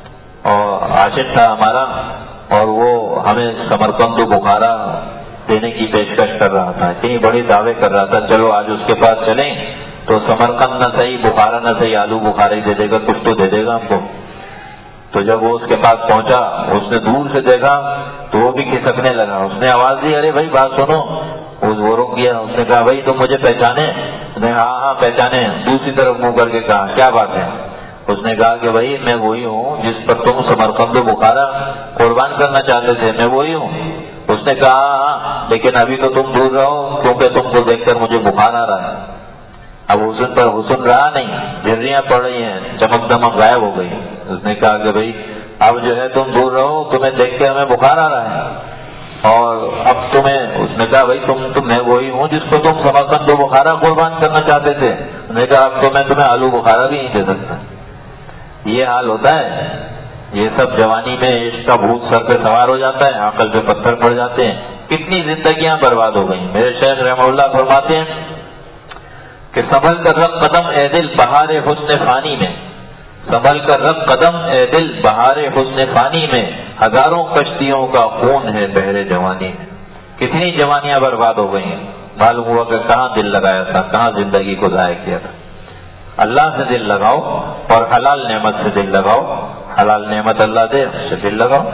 اور عاشق تھا ہمارا، اور وہ ہمیں سمرقند و بخارا دینے کی پیشکش کر رہا تھا، اتنی بڑی دعوے کر رہا تھا، چلو آج اس کے پاس چلیں تو سمرقند نہ صحیح، بخارا نہ صحیح، آلو بخارا ہی دے دے گا، کچھ تو دے دے گا ہم کو۔ تو جب وہ اس کے پاس پہنچا، اس نے دور سے دیکھا تو وہ بھی کھسکنے لگا، اس نے آواز دی، ارے بھائی بات سنو، وہ رک گیا، اس نے کہا بھائی تم مجھے پہچانے؟ اس نے ہاں ہاں پہچانے، دوسری طرف منہ کر کے کہا کیا بات ہے؟ اس نے کہا کہ بھائی میں وہی ہوں جس پر تم سمرقند و بخارا قربان کرنا چاہتے تھے، میں وہی ہوں۔ اس نے کہا ہاں لیکن ابھی تو تم دور رہو کیونکہ تم کو دیکھ کر مجھے بخار آ رہا ہے۔ اب حسن پر حسن رہا نہیں، جھریاں پڑ رہی ہیں، چمک دمک غائب ہو گئی۔ اس نے کہا کہ بھائی اب جو ہے تم دور رہو، تمہیں دیکھ کے ہمیں بخار آ رہا ہے، اور اب تمہیں، اس نے کہا بھائی تم میں وہی ہوں جس کو تم سمرقند و بخارا قربان کرنا چاہتے تھے۔ اس نے کہا اب تو میں تمہیں آلو بخارا بھی نہیں دے سکتا۔ یہ حال ہوتا ہے، یہ سب جوانی میں عشق کا بھوت سر پہ سوار ہو جاتا ہے، عقل پہ پتھر پڑ جاتے ہیں، کتنی زندگیاں برباد ہو گئیں۔ میرے شیخ رحمہ اللہ فرماتے ہیں کہ سنبھل کر رکھ قدم اے دل بہار حسن فانی میں، سنبھل کر رکھ قدم اے دل بہار حسن فانی میں، ہزاروں کشتیوں کا خون ہے بحر جوانی میں۔ کتنی جوانیاں برباد ہو گئی ہیں، معلوم ہوا کہ کہاں دل لگایا تھا، کہاں زندگی کو ضائع کیا تھا۔ اللہ سے دل لگاؤ اور حلال نعمت سے دل لگاؤ، حلال نعمت اللہ دے اس سے دل لگاؤ۔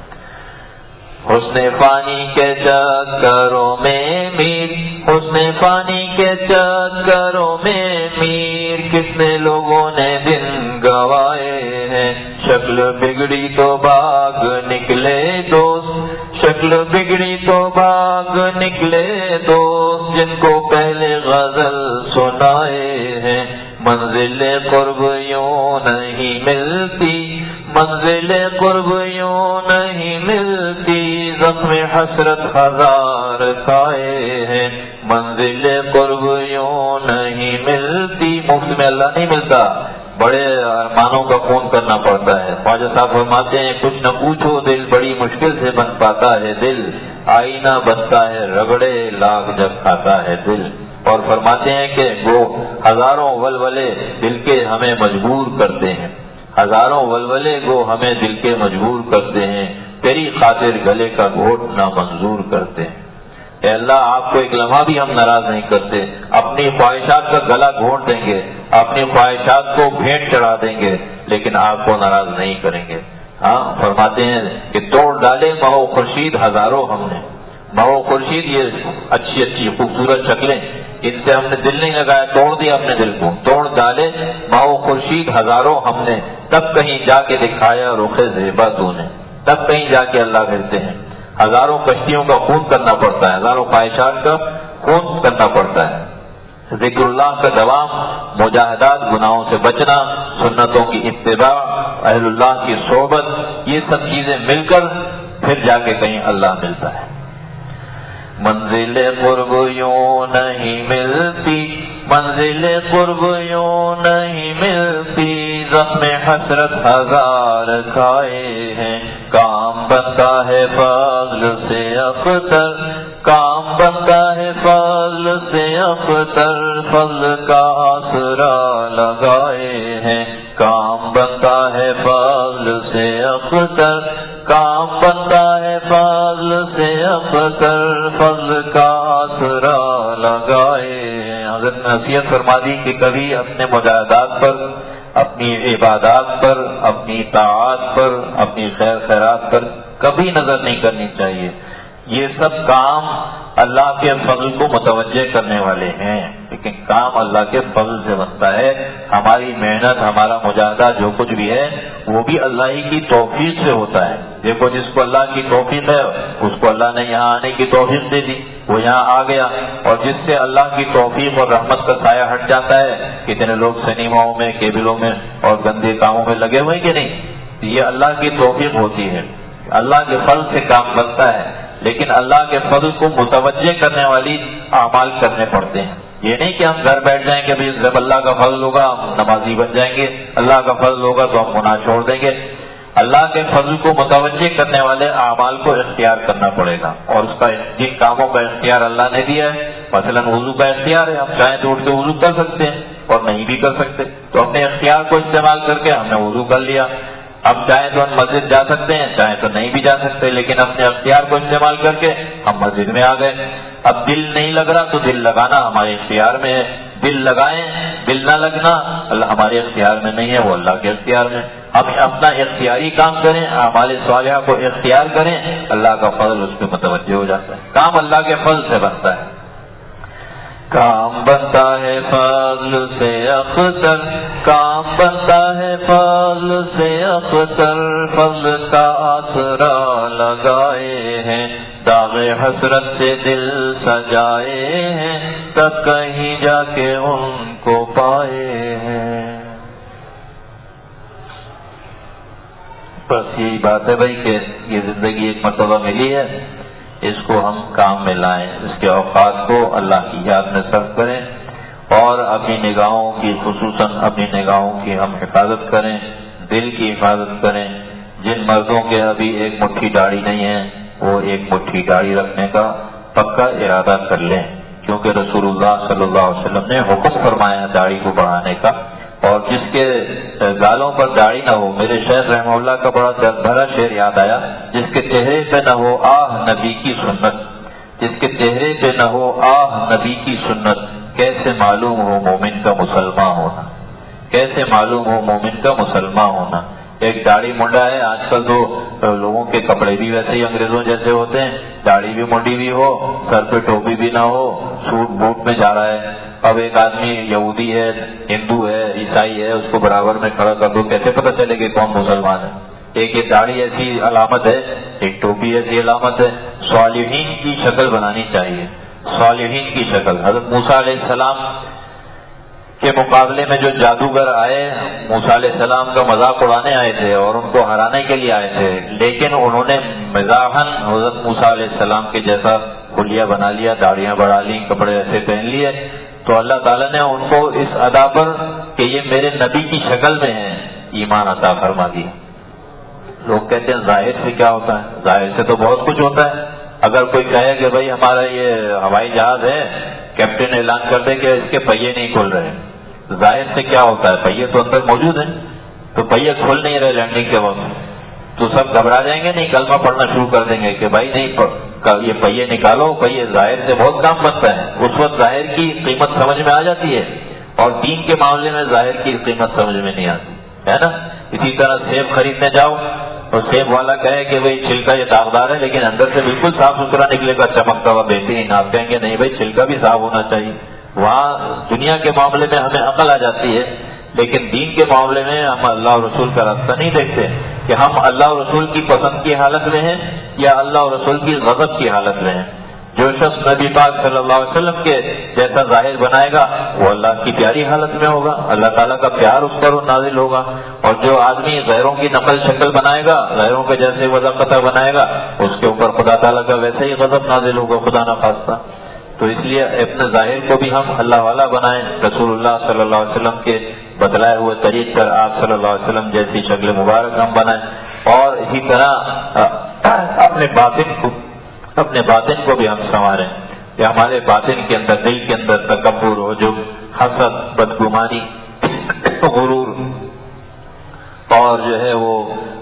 حسن فانی کے چکروں میں میر، حسن فانی کے چکروں میں میر، کتنے لوگوں نے دن گوائے ہیں، شکل بگڑی تو بھاگ نکلے دوست، شکل بگڑی تو بھاگ نکلے دوست، جن کو پہلے غزل سنائے ہیں، منزل قرب یوں نہیں ملتی، منزل قرب یوں نہیں ملتی، زخم حسرت ہزار کھائے ہیں، منزل قرب یوں نہیں ملتی۔ مفت میں اللہ نہیں ملتا، بڑے ارمانوں کا خون کرنا پڑتا ہے۔ خواجہ صاحب فرماتے ہیں کچھ نہ پوچھو دل بڑی مشکل سے بن پاتا ہے دل، آئینہ بنتا ہے رگڑے لاکھ جب کھاتا ہے دل۔ اور فرماتے ہیں کہ وہ ہزاروں ولولے دل کے ہمیں مجبور کرتے ہیں، ہزاروں ولولے گو ہمیں دل کے مجبور کرتے ہیں، تیری خاطر گلے کا گھونٹ نہ منظور کرتے ہیں۔ اے اللہ، آپ کو ایک لمحہ بھی ہم ناراض نہیں کرتے، اپنی خواہشات کا گلا گھونٹ دیں گے، اپنی خواہشات کو بھیٹ چڑھا دیں گے، لیکن آپ کو ناراض نہیں کریں گے۔ ہاں، فرماتے ہیں کہ توڑ ڈالے مہو خورشید ہزاروں ہم نے، مہو خورشید یہ اچھی اچھی خوبصورت شکلیں، ان سے ہم نے دل نہیں لگایا، توڑ دیا اپنے دل کو، توڑ ڈالے مہو خورشید ہزاروں ہم نے، تب کہیں جا کے دکھایا رخ زیبا تو نے، تب کہیں جا کے اللہ ملتے ہیں۔ ہزاروں کشتیوں کا خون کرنا پڑتا ہے، ہزاروں خواہشات کا خون کرنا پڑتا ہے، ذکر اللہ کا دوام، مجاہدات، گناہوں سے بچنا، سنتوں کی اتباع، اہل اللہ کی صحبت، یہ سب چیزیں مل کر پھر جا کے کہیں اللہ ملتا ہے۔ منزل قرب یوں نہیں ملتی، منزل قرب یوں نہیں ملتی، زخم حسرت ہزار کھائے ہیں، کام بنتا ہے فضل سے اختر، کام بنتا ہے فضل سے اختر، فضل کا آسرا لگائے ہیں، کام بنتا ہے فضل سے اختر، کام بنتا ہے فضل سے اختر، فضل کا آسرا لگائے ہیں۔ حضرت نے نصیحت فرما دی کہ کبھی اپنے مجاہدات پر، اپنی عبادات پر، اپنی طاعات پر، اپنی خیر خیرات پر کبھی نظر نہیں کرنی چاہیے۔ یہ سب کام اللہ کے فضل کو متوجہ کرنے والے ہیں، لیکن کام اللہ کے فضل سے بنتا ہے۔ ہماری محنت، ہمارا مجاہدہ جو کچھ بھی ہے وہ بھی اللہ ہی کی توفیق سے ہوتا ہے۔ دیکھو، جس کو اللہ کی توفیق ہے اس کو اللہ نے یہاں آنے کی توفیق دے دی، وہ یہاں آ گیا، اور جس سے اللہ کی توفیق اور رحمت کا سایہ ہٹ جاتا ہے، کتنے لوگ سنیماؤں میں، کیبلوں میں اور گندے کاموں میں لگے ہوئے کہ نہیں، یہ اللہ کی توفیق ہوتی ہے، اللہ کے فضل سے کام بنتا ہے، لیکن اللہ کے فضل کو متوجہ کرنے والی اعمال کرنے پڑتے ہیں۔ یہ نہیں کہ ہم گھر بیٹھ جائیں کہ جب اللہ کا فضل ہوگا ہم نمازی بن جائیں گے، اللہ کا فضل ہوگا تو ہم گناہ چھوڑ دیں گے۔ اللہ کے فضل کو متوجہ کرنے والے اعمال کو اختیار کرنا پڑے گا، اور اس کا جن کاموں کا اختیار اللہ نے دیا ہے، مثلا وضو کا اختیار ہے، ہم چاہیں تو اٹھ کے وضو کر سکتے ہیں اور نہیں بھی کر سکتے، تو اپنے اختیار کو استعمال کر کے ہم نے وضو کر لیا۔ اب چاہیں تو ہم مسجد جا سکتے ہیں، چاہیں تو نہیں بھی جا سکتے، لیکن اپنے اختیار کو استعمال کر کے ہم مسجد میں آ گئے۔ اب دل نہیں لگ رہا تو دل لگانا ہمارے اختیار میں ہے، دل لگائیں، دل نہ لگنا اللہ ہمارے اختیار میں نہیں ہے، وہ اللہ کے اختیار میں۔ ہم اپنا اختیاری کام کریں، اعمال صالحہ کو اختیار کریں، اللہ کا فضل اس پہ متوجہ ہو جاتا ہے۔ کام اللہ کے فضل سے بنتا ہے، کام بنتا ہے فضل سے اختر، کام بنتا ہے فضل سے اختر، فضل کا آسرا لگائے ہیں، داغ حسرت سے دل سجائے ہیں، تب کہیں جا کے ان کو پائے ہیں۔ بس یہی بات ہے بھائی کہ یہ زندگی ایک مرتبہ ملی ہے، اس کو ہم کام میں لائیں، اس کے اوقات کو اللہ کی یاد میں صرف کریں، اور اپنی نگاہوں کی، خصوصاً اپنی نگاہوں کی ہم حفاظت کریں، دل کی حفاظت کریں۔ جن مردوں کے ابھی ایک مٹھی داڑھی نہیں ہے وہ ایک مٹھی داڑھی رکھنے کا پکا ارادہ کر لیں، کیونکہ رسول اللہ صلی اللہ علیہ وسلم نے حکم فرمایا داڑھی کو بڑھانے کا۔ اور جس کے گالوں پر داڑھی نہ ہو، میرے شیخ رحمہ اللہ کا بڑا درد بھرا شعر یاد آیا، جس کے چہرے پہ نہ ہو آہ نبی کی سنت، جس کے چہرے پہ نہ ہو آہ نبی کی سنت، کیسے معلوم ہو مومن کا مسلمان ہونا، کیسے معلوم ہو مومن کا مسلمان ہونا۔ ایک داڑھی منڈا ہے، آج کل تو لوگوں کے کپڑے بھی ویسے ہی انگریزوں جیسے ہوتے ہیں، داڑھی بھی منڈی بھی ہو، سر پہ ٹوپی بھی نہ ہو، سوٹ بوٹ میں جا رہا ہے۔ اب ایک آدمی یہودی ہے، ہندو ہے، عیسائی ہے، اس کو برابر میں کھڑا کر دو، کیسے پتہ چلے کہ کون مسلمان ہے؟ ایک یہ داڑھی ایسی علامت ہے، ایک ٹوپی ایسی علامت ہے۔ صالحین کی شکل بنانی چاہیے، صالحین کی شکل۔ حضرت موسیٰ علیہ السلام کے مقابلے میں جو جادوگر آئے، موسیٰ علیہ السلام کا مذاق اڑانے آئے تھے اور ان کو ہرانے کے لیے آئے تھے، لیکن انہوں نے مزاحاً حضرت موسیٰ علیہ السلام کے جیسا خلیہ بنا لیا، داڑیاں بڑھا لی، کپڑے ایسے پہن لیے، تو اللہ تعالیٰ نے ان کو اس ادا پر کہ یہ میرے نبی کی شکل میں ہے ایمان عطا فرما دیا۔ لوگ کہتے ہیں ظاہر سے کیا ہوتا ہے؟ ظاہر سے تو بہت کچھ ہوتا ہے۔ اگر کوئی کہے کہ بھائی ہمارا یہ ہوائی جہاز ہے، کیپٹن اعلان کر دے کہ اس کے پہیے نہیں کھل رہے، ظاہر سے کیا ہوتا ہے؟ پہیے تو اندر موجود ہیں، تو پہیے کھل نہیں رہے لینڈنگ کے وقت، تو سب گھبرا جائیں گے نہیں، کلمہ پڑھنا شروع کر دیں گے کہ بھائی نہیں یہ پہیے نکالو، پہیے ظاہر سے بہت کام بنتا ہے. اس وقت ظاہر کی قیمت سمجھ میں آ جاتی ہے، اور دین کے معاملے میں ظاہر کی قیمت سمجھ میں نہیں آتی ہے نا. اسی طرح سیب خریدنے جاؤ اور سیب والا کہے کہ بھائی چھلکا یہ داغدار ہے لیکن اندر سے بالکل صاف ستھرا نکلے گا، چمکتا ہوا بہترین، آپ کہیں گے نہیں بھائی چھلکا بھی صاف ہونا چاہیے. وہاں دنیا کے معاملے میں ہمیں عقل آ جاتی ہے، لیکن دین کے معاملے میں ہم اللہ اور رسول کا راستہ نہیں دیکھتے کہ ہم اللہ اور رسول کی پسند کی حالت میں ہیں یا اللہ اور رسول کی غضب کی حالت میں ہیں. جو شخص نبی پاک صلی اللہ علیہ وسلم کے جیسا ظاہر بنائے گا وہ اللہ کی پیاری حالت میں ہوگا، اللہ تعالیٰ کا پیار اس پر نازل ہوگا. اور جو آدمی غیروں کی نقل شکل بنائے گا، غیروں کے جیسے وضع قطع بنائے گا، اس کے اوپر خدا تعالیٰ کا ویسے ہی غضب نازل ہوگا خدا نخواستہ. تو اس لیے اپنے ظاہر کو بھی ہم اللہ والا بنائیں، رسول اللہ صلی اللہ علیہ وسلم کے بتلائے ہوئے طریق پر آپ صلی اللہ علیہ وسلم جیسی شکل مبارک ہم بنائیں. اور اسی طرح اپنے باطن کو بھی ہم سنواریں کہ ہمارے باطن کے اندر، دل کے اندر تکبر، عجب، حسد، بدگمانی، غرور اور جو ہے وہ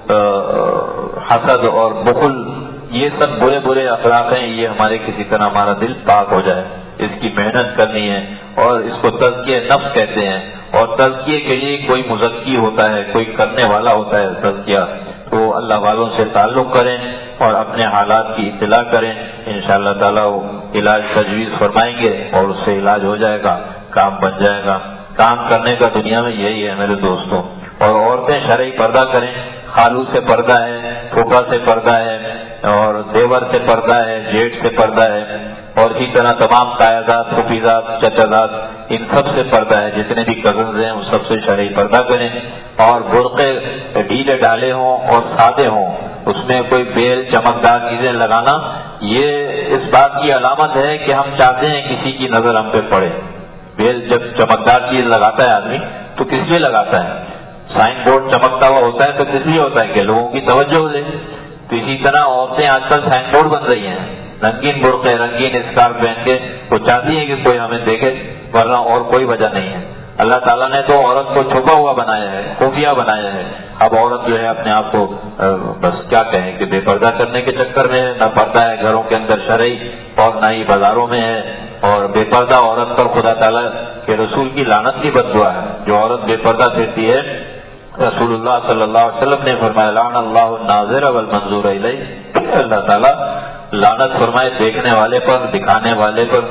حسد اور بخل، یہ سب برے برے اخلاق ہیں. یہ ہمارے کسی طرح ہمارا دل پاک ہو جائے، اس کی محنت کرنی ہے. اور اس کو تزکیہ نفس کہتے ہیں، اور تزکیے کے لیے کوئی مزکی ہوتا ہے، کوئی کرنے والا ہوتا ہے تزکیہ. تو اللہ والوں سے تعلق کریں اور اپنے حالات کی اطلاع کریں، انشاءاللہ تعالیٰ وہ علاج تجویز فرمائیں گے اور اس سے علاج ہو جائے گا، کام بن جائے گا. کام کرنے کا دنیا میں یہی ہے میرے دوستوں. اور عورتیں شرعی پردہ کریں، خالو سے پردہ ہے، پھوپھا سے پردہ ہے، اور دیور سے پردہ ہے، جیٹ سے پردہ ہے، اور اسی طرح تمام تایازاد، پھوپھیزاد، چچازاد، ان سب سے پردہ ہے. جتنے بھی کزنز ہیں ان سب سے شرعی پردہ کریں. اور برقعے ڈھیلے ڈالے ہوں اور سادے ہوں، اس میں کوئی بیل چمکدار چیزیں لگانا یہ اس بات کی علامت ہے کہ ہم چاہتے ہیں کسی کی نظر ہم پہ پڑے. بیل جب چمکدار چیز لگاتا ہے آدمی تو کس لیے لگاتا ہے؟ سائن بورڈ چمکتا ہوا ہوتا ہے تو کس لیے ہوتا ہے؟ کہ لوگوں کی توجہ لے. تو اسی طرح عورتیں آج کل سائن بورڈ بن رہی ہیں، رنگین برقعے، رنگین اسکارف پہن کے، وہ چاہتی ہیں کہ کوئی ہمیں دیکھے، ورنہ اور کوئی وجہ نہیں ہے. اللہ تعالیٰ نے تو عورت کو چھپا ہوا بنایا ہے، خفیہ بنایا ہے. اب عورت جو ہے اپنے آپ کو بس کیا کہیں کہ بے پردہ کرنے کے چکر میں ہے، نہ پردہ ہے گھروں کے اندر شرعی اور نہ ہی بازاروں میں ہے. اور بے پردہ عورت پر خدا تعالیٰ کے رسول کی لعنت کی بددعا ہے. جو عورت بے پردہ پھرتی ہے، رسول اللہ صلی اللہ علیہ وسلم نے فرمایا لعن اللہ الناظر والمنظور الیہ، اللہ تعالیٰ لعنت فرمائے دیکھنے والے پر، دکھانے والے پر،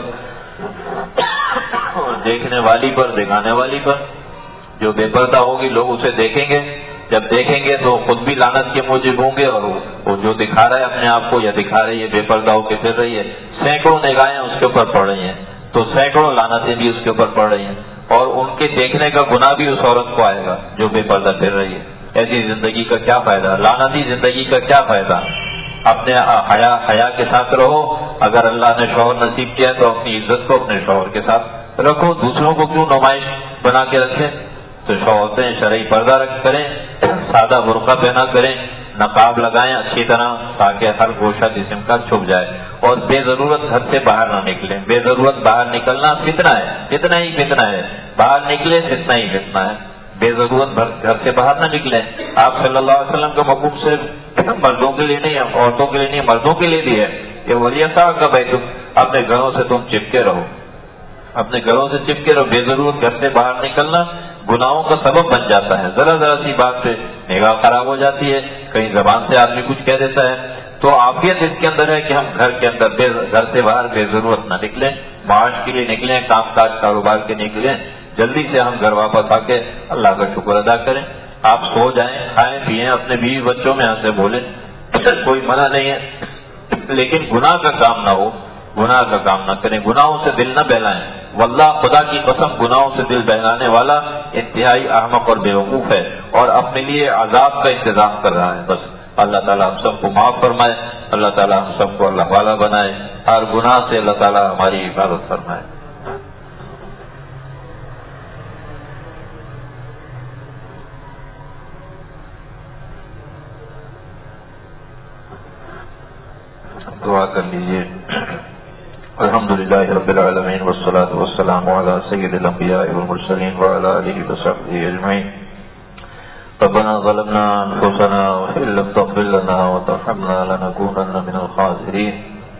دیکھنے والی پر، دکھانے والی پر. جو بے پردہ ہوگی لوگ اسے دیکھیں گے، جب دیکھیں گے تو خود بھی لعنت کے موجب ہوں گے، اور وہ جو دکھا رہا ہے اپنے آپ کو یا دکھا رہی ہے بے پردہ ہو کے پھر رہی ہے، سینکڑوں نگاہیں اس کے اوپر پڑ رہی ہیں، تو سینکڑوں لعنتیں بھی اس کے اوپر پڑ رہی ہیں. اور ان کے دیکھنے کا گناہ بھی اس عورت کو آئے گا جو بے پردہ پھر رہی ہے. ایسی زندگی کا کیا فائدہ؟ لعنتی زندگی کا کیا فائدہ؟ اپنے حیا کے ساتھ رہو. اگر اللہ نے شوہر نصیب کیا تو اپنی عزت کو اپنے شوہر کے ساتھ رکھو، دوسروں کو کیوں نمائش بنا کے رکھیں؟ تو عورتیں شرعی پردہ کریں، سادہ برقع پہنا کریں، نقاب لگائیں اچھی طرح تاکہ ہر گوشہ جسم کا چھپ جائے، اور بے ضرورت گھر سے باہر نہ نکلیں. بے ضرورت باہر نکلنا فتنہ ہے، فتنہ ہی فتنہ ہے. باہر نکلے فتنہ ہی فتنہ ہے. بے ضرورت گھر سے باہر نہ نکلیں. آپ صلی اللہ علیہ وسلم کا حکم صرف مردوں کے لیے نہیں، عورتوں کے لیے نہیں، مردوں کے لیے بھی ہے. یہ ولی صاحب کا بھائی تم اپنے گھروں سے تم چپکے رہو، اپنے گھروں سے چپکے رہو. بے ضرورت گھر سے باہر نکلنا گناہوں کا سبب بن جاتا ہے. ذرا ذرا سی بات سے نگاہ خراب ہو جاتی ہے، کہیں زبان سے آدمی کچھ کہہ دیتا ہے. تو عافیت اس کے اندر ہے کہ ہم گھر کے اندر گھر سے باہر بے ضرورت نہ نکلیں. معاش کے لیے نکلیں، کام کاج کاروبار کے نکلیں، جلدی سے ہم گھر واپس آ کے اللہ کا شکر ادا کریں. آپ سو جائیں، کھائیں پیئیں، اپنے بیوی بچوں میں ہنسے بولیں، کوئی منع نہیں ہے، لیکن گناہ کا کام نہ ہو، گناہ کا کام نہ کریں، گناہوں سے دل نہ بہلائیں. واللہ خدا کی قسم گناہوں سے دل بہلانے والا انتہائی احمق اور بیوقوف ہے اور اپنے لیے عذاب کا انتظام کر رہا ہے. بس اللہ تعالیٰ ہم سب کو معاف فرمائے، اللہ تعالیٰ ہم سب کو اللہ والا بنائے، ہر گناہ سے اللہ تعالیٰ ہماری حفاظت فرمائے. دعا کر لیجیے. الحمدللہ رب العالمین والصلاة والسلام علی سید الانبیاء والمرسلین وعلی آلہ وصحبہ اجمعین. ربنا ظلمنا أنفسنا وإن لم تغفر لنا وترحمنا لنكونن من الخاسرين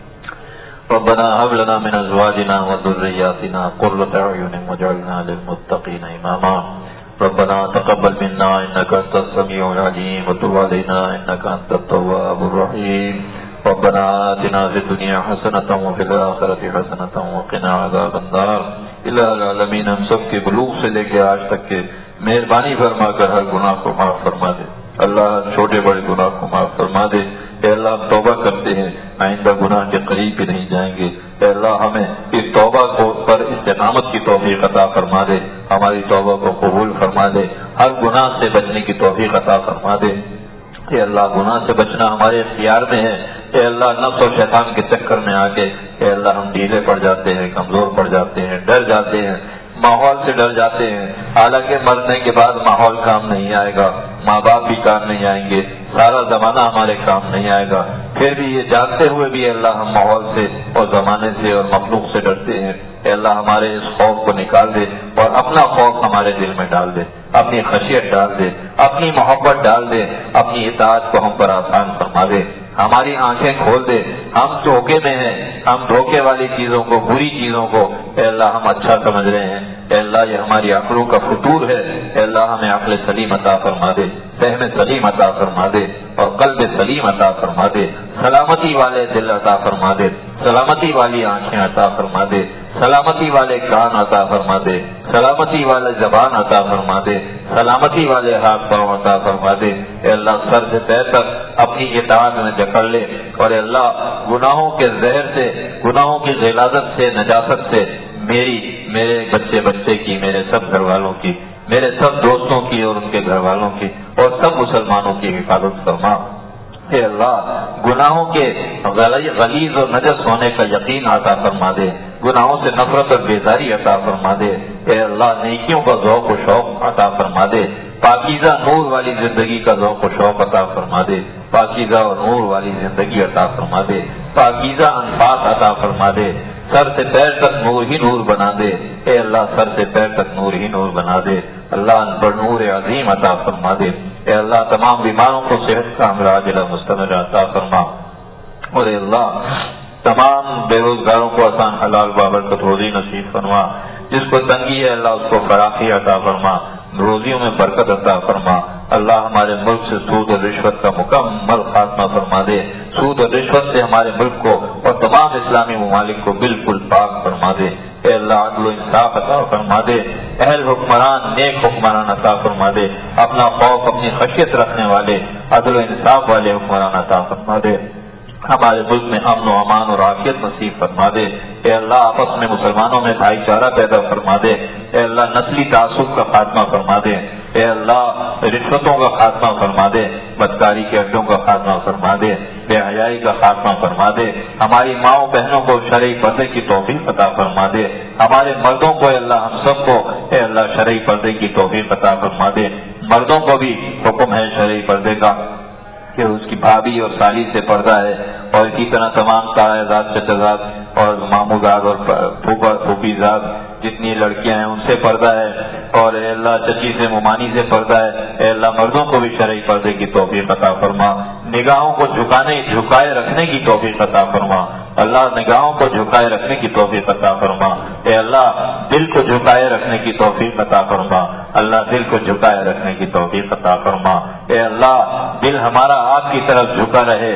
ربنا هب لنا من أزواجنا وذرياتنا قرة أعين واجعلنا للمتقين إماما ربنا تقبل منا إنك أنت السميع العليم وتب علينا إنك أنت التواب الرحيم ربنا آتنا في الدنيا حسنة وفي الآخرة حسنة وقنا عذاب النار الہ العالمین ہم سب کے بلوغ سے لے کے آج تک کے مہربانی فرما کر ہر گناہ کو معاف فرما دے اللہ چھوٹے بڑے گناہ کو معاف فرما دے اے اللہ ہم توبہ کرتے ہیں آئندہ گناہ کے قریب بھی نہیں جائیں گے اے اللہ ہمیں اس توبہ کو پر استقامت کی توفیق عطا فرما دے ہماری توبہ کو قبول فرما دے ہر گناہ سے بچنے کی توفیق عطا فرما دے اے اللہ گناہ سے بچنا ہمارے اختیار میں ہے اے اللہ نفس و شیطان کے چکر میں آ کے اے اللہ ہم ڈھیلے پڑ جاتے ہیں کمزور پڑ جاتے ہیں ڈر جاتے ہیں ماحول سے ڈر جاتے ہیں حالانکہ مرنے کے بعد ماحول کام نہیں آئے گا ماں باپ بھی کام نہیں آئیں گے سارا زمانہ ہمارے کام نہیں آئے گا پھر بھی یہ جانتے ہوئے بھی اللہ ہم ماحول سے اور زمانے سے اور مخلوق سے ڈرتے ہیں اے اللہ ہمارے اس خوف کو نکال دے اور اپنا خوف ہمارے دل میں ڈال دے اپنی خشیت ڈال دے اپنی محبت ڈال دے اپنی اطاعت کو ہم پر آسان فرما دے ہماری آنکھیں کھول دے ہم دھوکے میں ہیں ہم دھوکے والی چیزوں کو بری چیزوں کو اے اللہ ہم اچھا سمجھ رہے ہیں اے اللہ یہ ہماری عقلوں کا فطور ہے اے اللہ ہمیں عقل سلیم عطا فرما دے فہم سلیم عطا فرما دے اور قلب سلیم عطا فرما دے سلامتی والے دل عطا فرما دے سلامتی والی آنکھیں عطا فرما دے سلامتی والے کان عطا فرما دے سلامتی والے زبان عطا فرما دے سلامتی والے ہاتھ پاؤں عطا فرما دے اے اللہ سر سے پیر تک اپنی اطاعت میں جکڑ لے اور اے اللہ گناہوں کے زہر سے گناہوں کی غلاظت سے نجاست سے میرے بچے کی میرے سب گھر والوں کی میرے سب دوستوں کی اور ان کے گھر والوں کی اور سب مسلمانوں کی حفاظت فرما اے اللہ گناہوں کے غلیظ اور نجس ہونے کا یقین عطا فرما دے گناہوں سے نفرت اور بیزاری عطا فرما دے اے اللہ نیکیوں کا ذوق و شوق عطا فرما دے پاکیزہ نور والی زندگی کا ذوق و شوق عطا فرما دے پاکیزہ اور نور والی زندگی عطا فرما دے پاکیزہ انفاس عطا فرما دے سر سے پیر تک نور ہی نور بنا دے اے اللہ سر سے پیر تک نور ہی نور بنا دے اللہ ان پر نور عظیم عطا فرما دے اے اللہ تمام بیماروں کو صحت کا عاجلہ مستمر عطا فرما اور اے اللہ تمام بے روزگاروں کو آسان حلال بابرکت روزی نصیب فرما جس کو تنگی ہے اللہ اس کو فراخی عطا فرما روزیوں میں برکت عطا فرما اللہ ہمارے ملک سے سود اور رشوت کا مکمل خاتمہ فرما دے سود اور رشوت سے ہمارے ملک کو اور تمام اسلامی ممالک کو بالکل پاک فرما دے اے اللہ عدل و انصاف عطا فرما دے اہل حکمران نیک حکمران عطا فرما دے اپنا خوف اپنی خشیت رکھنے والے عدل و انصاف والے حکمران عطا فرما دے ہمارے ملک میں امن و امان اور عافیت نصیب فرما دے اے اللہ آپس میں مسلمانوں میں بھائی چارہ پیدا فرما دے اے اللہ نسلی تعصب کا خاتمہ فرما دے اے اللہ رشوتوں کا خاتمہ فرما دے بدکاری کے اڈوں کا خاتمہ فرما دے بے حیائی کا خاتمہ فرما دے ہماری ماؤں بہنوں کو شرعی پردے کی توفیق عطا فرما دے ہمارے مردوں کو اے اللہ ہم سب کو اے اللہ شرعی پردے کی توفیق عطا فرما دے مردوں کو بھی حکم ہے شرعی پردے کا کہ اس کی بھابھی اور سالی سے پردہ ہے اور اسی طرح تمام تاعزاد چچازاد اور ماموزاد اور پھوپھی زاد جتنی لڑکیاں ہیں ان سے پردہ ہے اور اے اللہ چچی سے ممانی سے پردہ ہے اے اللہ مردوں کو بھی شرعی پردے کی توفیق عطا فرما نگاہوں کو جھکائے رکھنے کی توفیق عطا فرما اللہ نگاہوں کو جھکائے رکھنے کی توفیق عطا فرما اے اللہ دل کو جھکائے رکھنے کی توفیق عطا فرما اللہ دل کو جھکائے رکھنے کی توفیق عطا فرما اے اللہ دل ہمارا آپ کی طرف جھکا رہے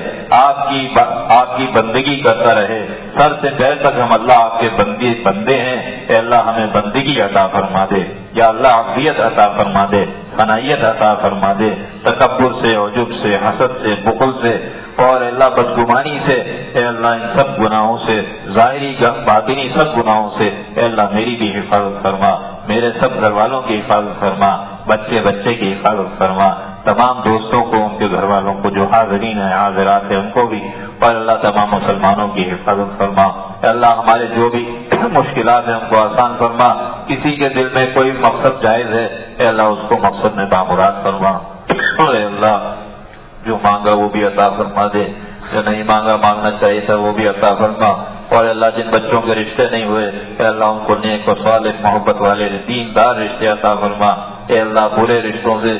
آپ کی بندگی کرتا رہے سر سے پیر تک ہم اللہ آپ کے بندے ہیں اے اللہ ہمیں بندگی عطا فرما دے یا اللہ عافیت عطا فرما دے فنائیت عطا فرما دے تکبر سے عجب سے حسد سے بخل سے اور اللہ بدگمانی سے اے اللہ ان سب گناہوں سے ظاہری باطنی سب گناہوں سے اے اللہ میری بھی حفاظت فرما میرے سب گھر والوں کی حفاظت فرما بچے کی حفاظت فرما تمام دوستوں کو ان کے گھر والوں کو جو حاضرین ہیں حاضرات ہیں ان کو بھی اور اللہ تمام مسلمانوں کی حفاظت فرما اے اللہ ہمارے جو بھی مشکلات ہیں ان کو آسان فرما کسی کے دل میں کوئی مقصد جائز ہے اے اللہ اس کو مقصد میں بامراد فرما اور اے اللہ جو مانگا وہ بھی عطا فرما دے جو نہیں مانگنا چاہیے تھا وہ بھی عطا فرما اور اللہ جن بچوں کے رشتے نہیں ہوئے اے اللہ ان کو نیک و صالح محبت والے دیندار رشتے عطا فرما. اے اللہ برے رشتوں سے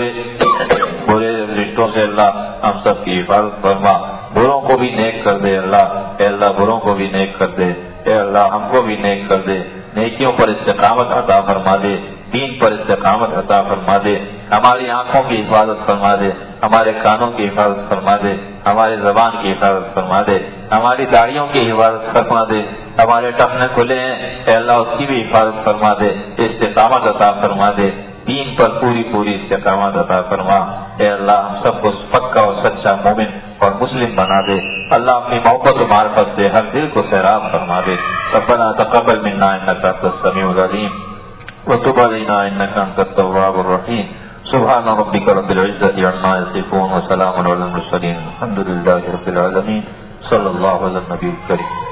اللہ ہم سب کی حفاظت فرما. بروں کو بھی نیک کر دے اللہ. اے اللہ بروں کو بھی نیک کر دے. اے اللہ ہم کو بھی نیک کر دے. نیکیوں پر استقامت عطا فرما دے. دین پر استقامت عطا فرما دے. ہماری آنکھوں کی حفاظت فرما دے. ہمارے کانوں کی حفاظت فرما دے. ہماری زبان کی حفاظت فرما دے. ہماری داڑھیوں کی حفاظت فرما دے. ہمارے ٹخنے کھلے ہیں اے اللہ اس کی بھی حفاظت فرما دے. استقامت عطا فرما دے. دین پر پوری استقامت عطا فرما. اے اللہ ہم سب کو پکا اور سچا مومن اور مسلم بنا دے. اللہ اپنی محبت و معرفت سے ہر دل کو سیراب فرما دے. ربنا تقبل منا انک انت السمیع العلیم وتب علینا انک انت التواب الرحیم. سبحان ربک رب العزة عما یصفون وسلام علی المرسلین الحمد للہ رب العالمین. صلی اللہ علی النبی الکریم.